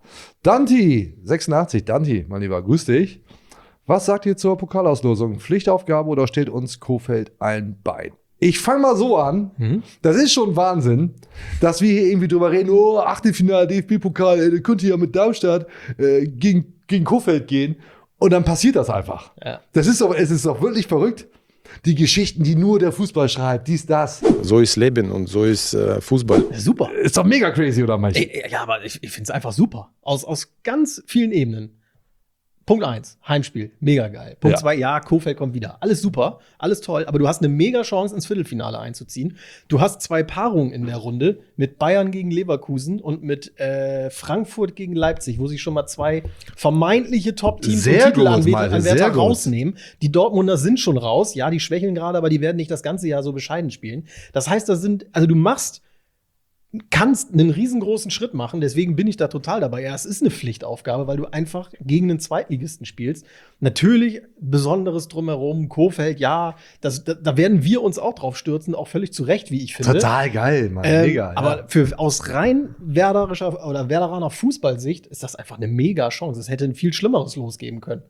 Danti, sechsundachtzig, Danti, mein Lieber, grüß dich. Was sagt ihr zur Pokalauslosung? Pflichtaufgabe oder steht uns Kohfeldt ein Bein? Ich fange mal so an. Mhm. Das ist schon Wahnsinn, dass wir hier irgendwie drüber reden, oh, Achtelfinale D F B-Pokal, ey, der könnte ja mit Darmstadt äh, gegen, gegen Kohfeldt gehen. Und dann passiert das einfach. Ja. Das ist doch, es ist doch wirklich verrückt. Die Geschichten, die nur der Fußball schreibt, dies, das. So ist Leben und so ist äh, Fußball. Super. Ist doch mega crazy, oder Mike? Ey, ja, aber ich, ich finde es einfach super. Aus, aus ganz vielen Ebenen. Punkt eins, Heimspiel, mega geil. Punkt zwei, ja. ja, Kohfeldt kommt wieder. Alles super, alles toll, aber du hast eine mega Chance, ins Viertelfinale einzuziehen. Du hast zwei Paarungen in der Runde mit Bayern gegen Leverkusen und mit äh, Frankfurt gegen Leipzig, wo sich schon mal zwei vermeintliche Top-Teams und Titelanwärter rausnehmen. Die Dortmunder sind schon raus. Ja, die schwächeln gerade, aber die werden nicht das ganze Jahr so bescheiden spielen. Das heißt, das sind, also du machst kannst einen riesengroßen Schritt machen, deswegen bin ich da total dabei. Ja, es ist eine Pflichtaufgabe, weil du einfach gegen einen Zweitligisten spielst. Natürlich Besonderes drumherum, Kohfeldt, ja, das, da, da werden wir uns auch drauf stürzen, auch völlig zu Recht, wie ich finde. Total geil, Mann, ähm, mega. Aber ja. für, aus rein werderischer oder Werderaner Fußballsicht ist das einfach eine mega Chance. Es hätte ein viel Schlimmeres losgeben können.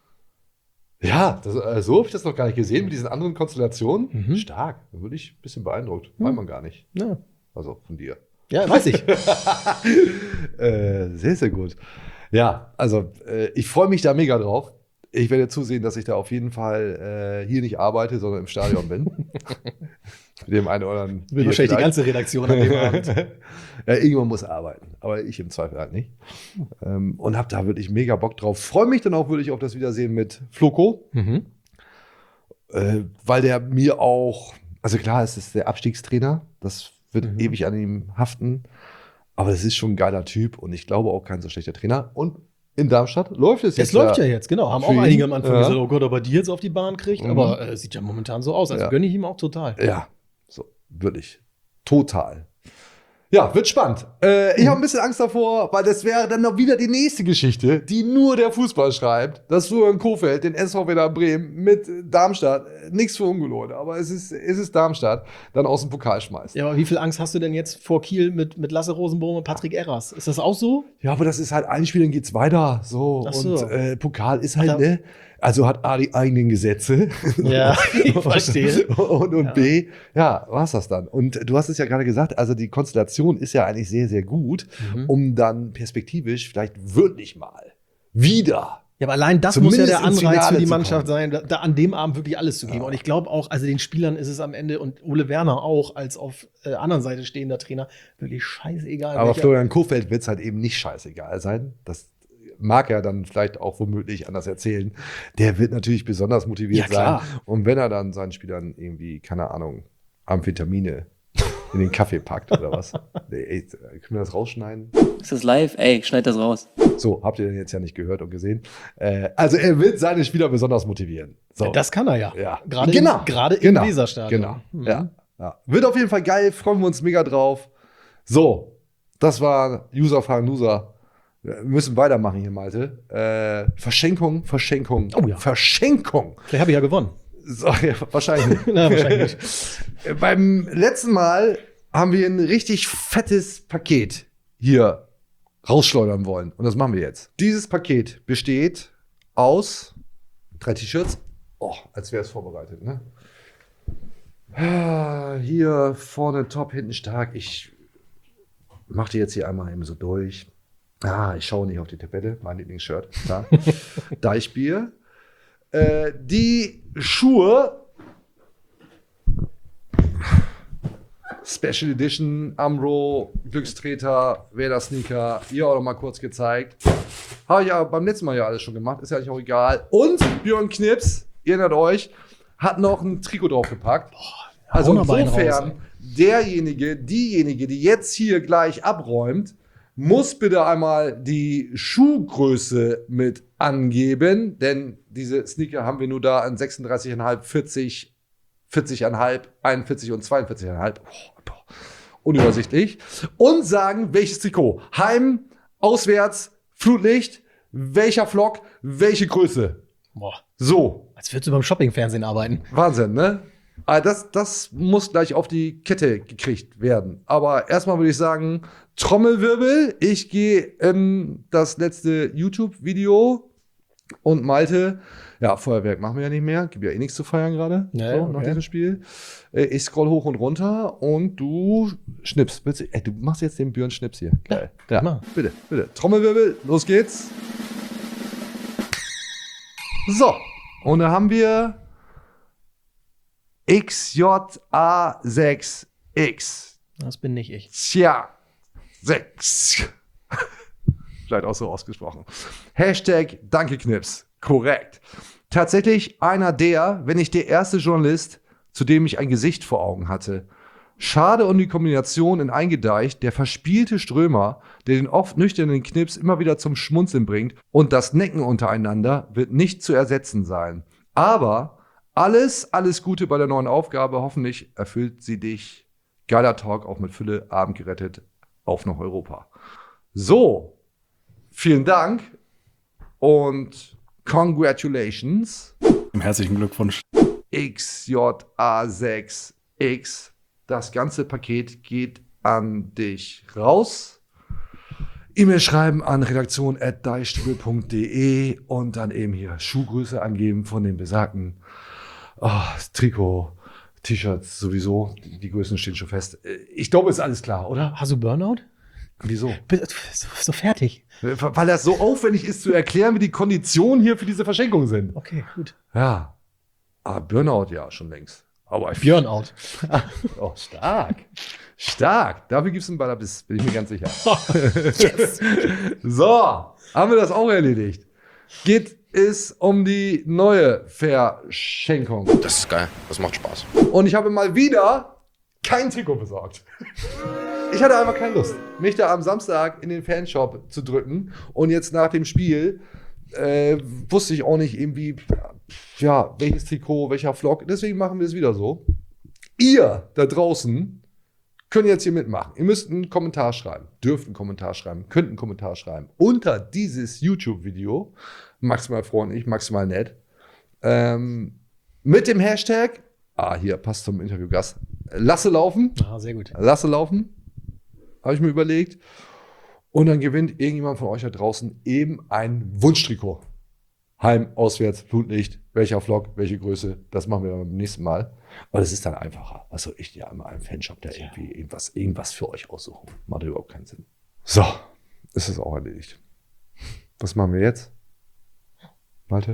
Ja, das, äh, so habe ich das noch gar nicht gesehen mit diesen anderen Konstellationen. Mhm. Stark, da bin ich ein bisschen beeindruckt. Mhm. Weiß man gar nicht. Ja. Also von dir. Ja, weiß ich. äh, sehr, sehr gut. Ja, also äh, ich freue mich da mega drauf. Ich werde zusehen, dass ich da auf jeden Fall äh, hier nicht arbeite, sondern im Stadion bin. Mit dem einen oder anderen. Will wahrscheinlich die ganze Redaktion an dem Abend. Ja, irgendwann muss arbeiten, aber ich im Zweifel halt nicht. Ähm, und habe da wirklich mega Bock drauf. Freue mich dann auch wirklich auf das Wiedersehen mit Floko. Mhm. Äh, weil der mir auch, also klar, es ist der Abstiegstrainer, das wird Mhm. ewig an ihm haften. Aber es ist schon ein geiler Typ und ich glaube auch kein so schlechter Trainer. Und in Darmstadt läuft es jetzt. Es läuft ja jetzt, genau. Haben auch ihn. einige am Anfang Ja. gesagt, oh Gott, ob er die jetzt auf die Bahn kriegt. Mhm. Aber äh, sieht ja momentan so aus. Also Ja. gönne ich ihm auch total. Ja, so, wirklich. Total. Ja, wird spannend. Äh, ich habe ein bisschen Angst davor, weil das wäre dann noch wieder die nächste Geschichte, die nur der Fußball schreibt, dass Florian Kohfeldt den S V Werder Bremen mit Darmstadt, nichts für ungelohnt, aber es ist, es ist Darmstadt, dann aus dem Pokal schmeißt. Ja, aber wie viel Angst hast du denn jetzt vor Kiel mit, mit Lasse Rosenbohm und Patrick Erras? Ist das auch so? Ja, aber das ist halt ein Spiel, dann geht's weiter. So. Ach so. Und äh, Pokal ist halt, Ach, ne? Also hat A die eigenen Gesetze. Ja, ich verstehe. Und, und Ja. B, ja, war's das dann. Und du hast es ja gerade gesagt, also die Konstellation ist ja eigentlich sehr, sehr gut, Mhm. um dann perspektivisch vielleicht wirklich mal wieder. Ja, aber allein das Zumindest muss ja der ins Anreiz Finale für die zu Mannschaft kommen. sein, da, da an dem Abend wirklich alles zu geben. Ja. Und ich glaube auch, also den Spielern ist es am Ende und Ole Werner auch als auf äh, anderen Seite stehender Trainer wirklich scheißegal. Aber welcher- Florian Kohfeldt wird's halt eben nicht scheißegal sein. Das mag er dann vielleicht auch womöglich anders erzählen. Der wird natürlich besonders motiviert Ja, klar. sein. Und wenn er dann seinen Spielern irgendwie, keine Ahnung, Amphetamine in den Kaffee packt oder was. Nee, ey, können wir das rausschneiden? Ist das live? Ey, schneid das raus. So, habt ihr denn jetzt ja nicht gehört und gesehen. Äh, also er wird seine Spieler besonders motivieren. So. Ja, das kann er ja. Ja. Gerade Genau. im, gerade Genau. im Weserstadion. Genau. Mhm. Ja. Ja. Wird auf jeden Fall geil, freuen wir uns mega drauf. So, das war User fragen Loser. Wir müssen weitermachen hier, Malte. Äh, Verschenkung, Verschenkung, Oh ja. Verschenkung. Vielleicht habe ich ja gewonnen. So, ja, wahrscheinlich. Na, wahrscheinlich. Beim letzten Mal haben wir ein richtig fettes Paket hier rausschleudern wollen. Und das machen wir jetzt. Dieses Paket besteht aus drei T-Shirts. Oh, als wäre es vorbereitet, ne? Ah, hier vorne top, hinten stark. Ich mache die jetzt hier einmal eben so durch. Ah, ich schaue nicht auf die Tabelle. Mein Lieblingsshirt. Da. Deichbier. Äh, die Schuhe. Special Edition, Amro, Glückstreter, Werder Sneaker. Hier auch noch mal kurz gezeigt. Habe ich ja beim letzten Mal ja alles schon gemacht. Ist ja eigentlich auch egal. Und Björn Knips, ihr erinnert euch, hat noch ein Trikot draufgepackt. Also hau noch mal einen insofern, raus, derjenige, diejenige, die jetzt hier gleich abräumt, muss bitte einmal die Schuhgröße mit angeben, denn diese Sneaker haben wir nur da an sechsunddreißig Komma fünf, vierzig, vierzig Komma fünf, einundvierzig und zweiundvierzig Komma fünf. Oh, boah, unübersichtlich. Und sagen, welches Trikot. Heim, auswärts, Flutlicht, welcher Flock, welche Größe. Boah. So. Als würdest du beim Shopping-Fernsehen arbeiten. Wahnsinn, ne? Ah, das, das muss gleich auf die Kette gekriegt werden. Aber erstmal würde ich sagen, Trommelwirbel. Ich gehe in das letzte YouTube-Video und Malte, ja, Feuerwerk machen wir ja nicht mehr. Gibt ja eh nichts zu feiern gerade, Ja, so, okay. nach diesem Spiel. Äh, Ich scroll hoch und runter und du schnippst. Willst du, ey, du machst jetzt den Björn-Schnips hier. Geil. Ja, mach. bitte, bitte. Trommelwirbel, los geht's. So, und da haben wir X J A sechs X. Das bin nicht ich. Tja, sechs. Vielleicht auch so ausgesprochen. Hashtag Danke Knips. Korrekt. Tatsächlich einer der, wenn nicht der erste Journalist, zu dem ich ein Gesicht vor Augen hatte. Schade um die Kombination in Eingedeicht, der verspielte Strömer, der den oft nüchternen Knips immer wieder zum Schmunzeln bringt, und das Necken untereinander wird nicht zu ersetzen sein. Aber alles, alles Gute bei der neuen Aufgabe. Hoffentlich erfüllt sie dich. Geiler Talk, auch mit Fülle, Abend gerettet. Auf nach Europa. So, vielen Dank und congratulations. Herzlichen Glückwunsch. X J A sechs X. Das ganze Paket geht an dich raus. E-Mail schreiben an redaktion at deichstube punkt de und dann eben hier Schuhgröße angeben von den besagten oh, Trikot, T-Shirts sowieso. Die, die Größen stehen schon fest. Ich glaube, ist alles klar, oder? Hast du Burnout? Wieso? Bist du so fertig? Weil das so aufwendig ist zu erklären, wie die Konditionen hier für diese Verschenkung sind. Okay, gut. Ja. Aber Burnout ja schon längst. Aber ich Burnout. Oh, stark. Stark. Dafür gibt es einen Ballerbiss, bin ich mir ganz sicher. Yes. So, haben wir das auch erledigt. Geht es um die neue Verschenkung. Das ist geil, das macht Spaß. Und ich habe mal wieder kein Trikot besorgt. Ich hatte einfach keine Lust, mich da am Samstag in den Fanshop zu drücken. Und jetzt nach dem Spiel äh, wusste ich auch nicht irgendwie, ja, welches Trikot, welcher Vlog. Deswegen machen wir es wieder so. Ihr da draußen könnt jetzt hier mitmachen. Ihr müsst einen Kommentar schreiben, dürft einen Kommentar schreiben, könnt einen Kommentar schreiben unter dieses YouTube-Video. Maximal freundlich, maximal nett. Ähm, mit dem Hashtag, ah, hier, passt zum Interviewgast, lasse laufen. Ah, sehr gut. Lasse laufen, habe ich mir überlegt. Und dann gewinnt irgendjemand von euch da draußen eben ein Wunschtrikot. Heim, auswärts, Flutlicht, welcher Vlog, welche Größe, das machen wir beim nächsten Mal. Aber das ist dann einfacher. Was soll ich dir einmal einen Fanshop, der irgendwie irgendwas, irgendwas für euch aussuchen? Macht überhaupt keinen Sinn. So, ist es auch erledigt. Was machen wir jetzt? Malte?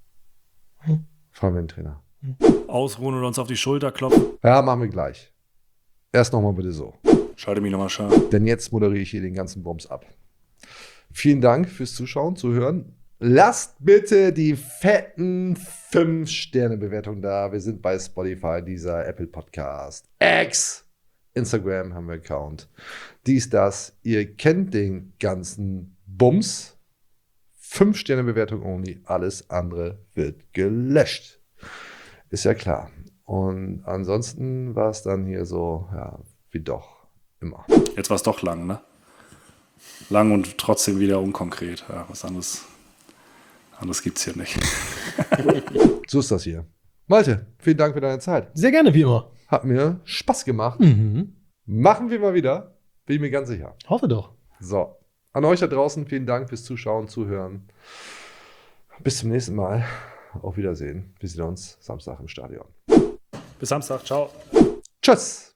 Hm. Fragen wir den Trainer. Ausruhen und uns auf die Schulter klopfen. Ja, machen wir gleich. Erst nochmal bitte so. Schalte mich nochmal scharf. Denn jetzt moderiere ich hier den ganzen Bums ab. Vielen Dank fürs Zuschauen, Zuhören. Lasst bitte die fetten fünf Sterne Bewertung da. Wir sind bei Spotify, dieser Apple Podcast, X, Instagram haben wir Account. Dies, das. Ihr kennt den ganzen Bums. fünf Sterne Bewertung only. Alles andere wird gelöscht. Ist ja klar. Und ansonsten war es dann hier so, ja, wie doch immer. Jetzt war es doch lang, ne? Lang und trotzdem wieder unkonkret. Ja, was anderes, anderes gibt es hier nicht. So ist das hier. Malte, vielen Dank für deine Zeit. Sehr gerne, wie immer. Hat mir Spaß gemacht. Mhm. Machen wir mal wieder. Bin ich mir ganz sicher. Hoffe doch. So. An euch da draußen, vielen Dank fürs Zuschauen, Zuhören. Bis zum nächsten Mal. Auf Wiedersehen. Wir sehen uns Samstag im Stadion. Bis Samstag. Ciao. Tschüss.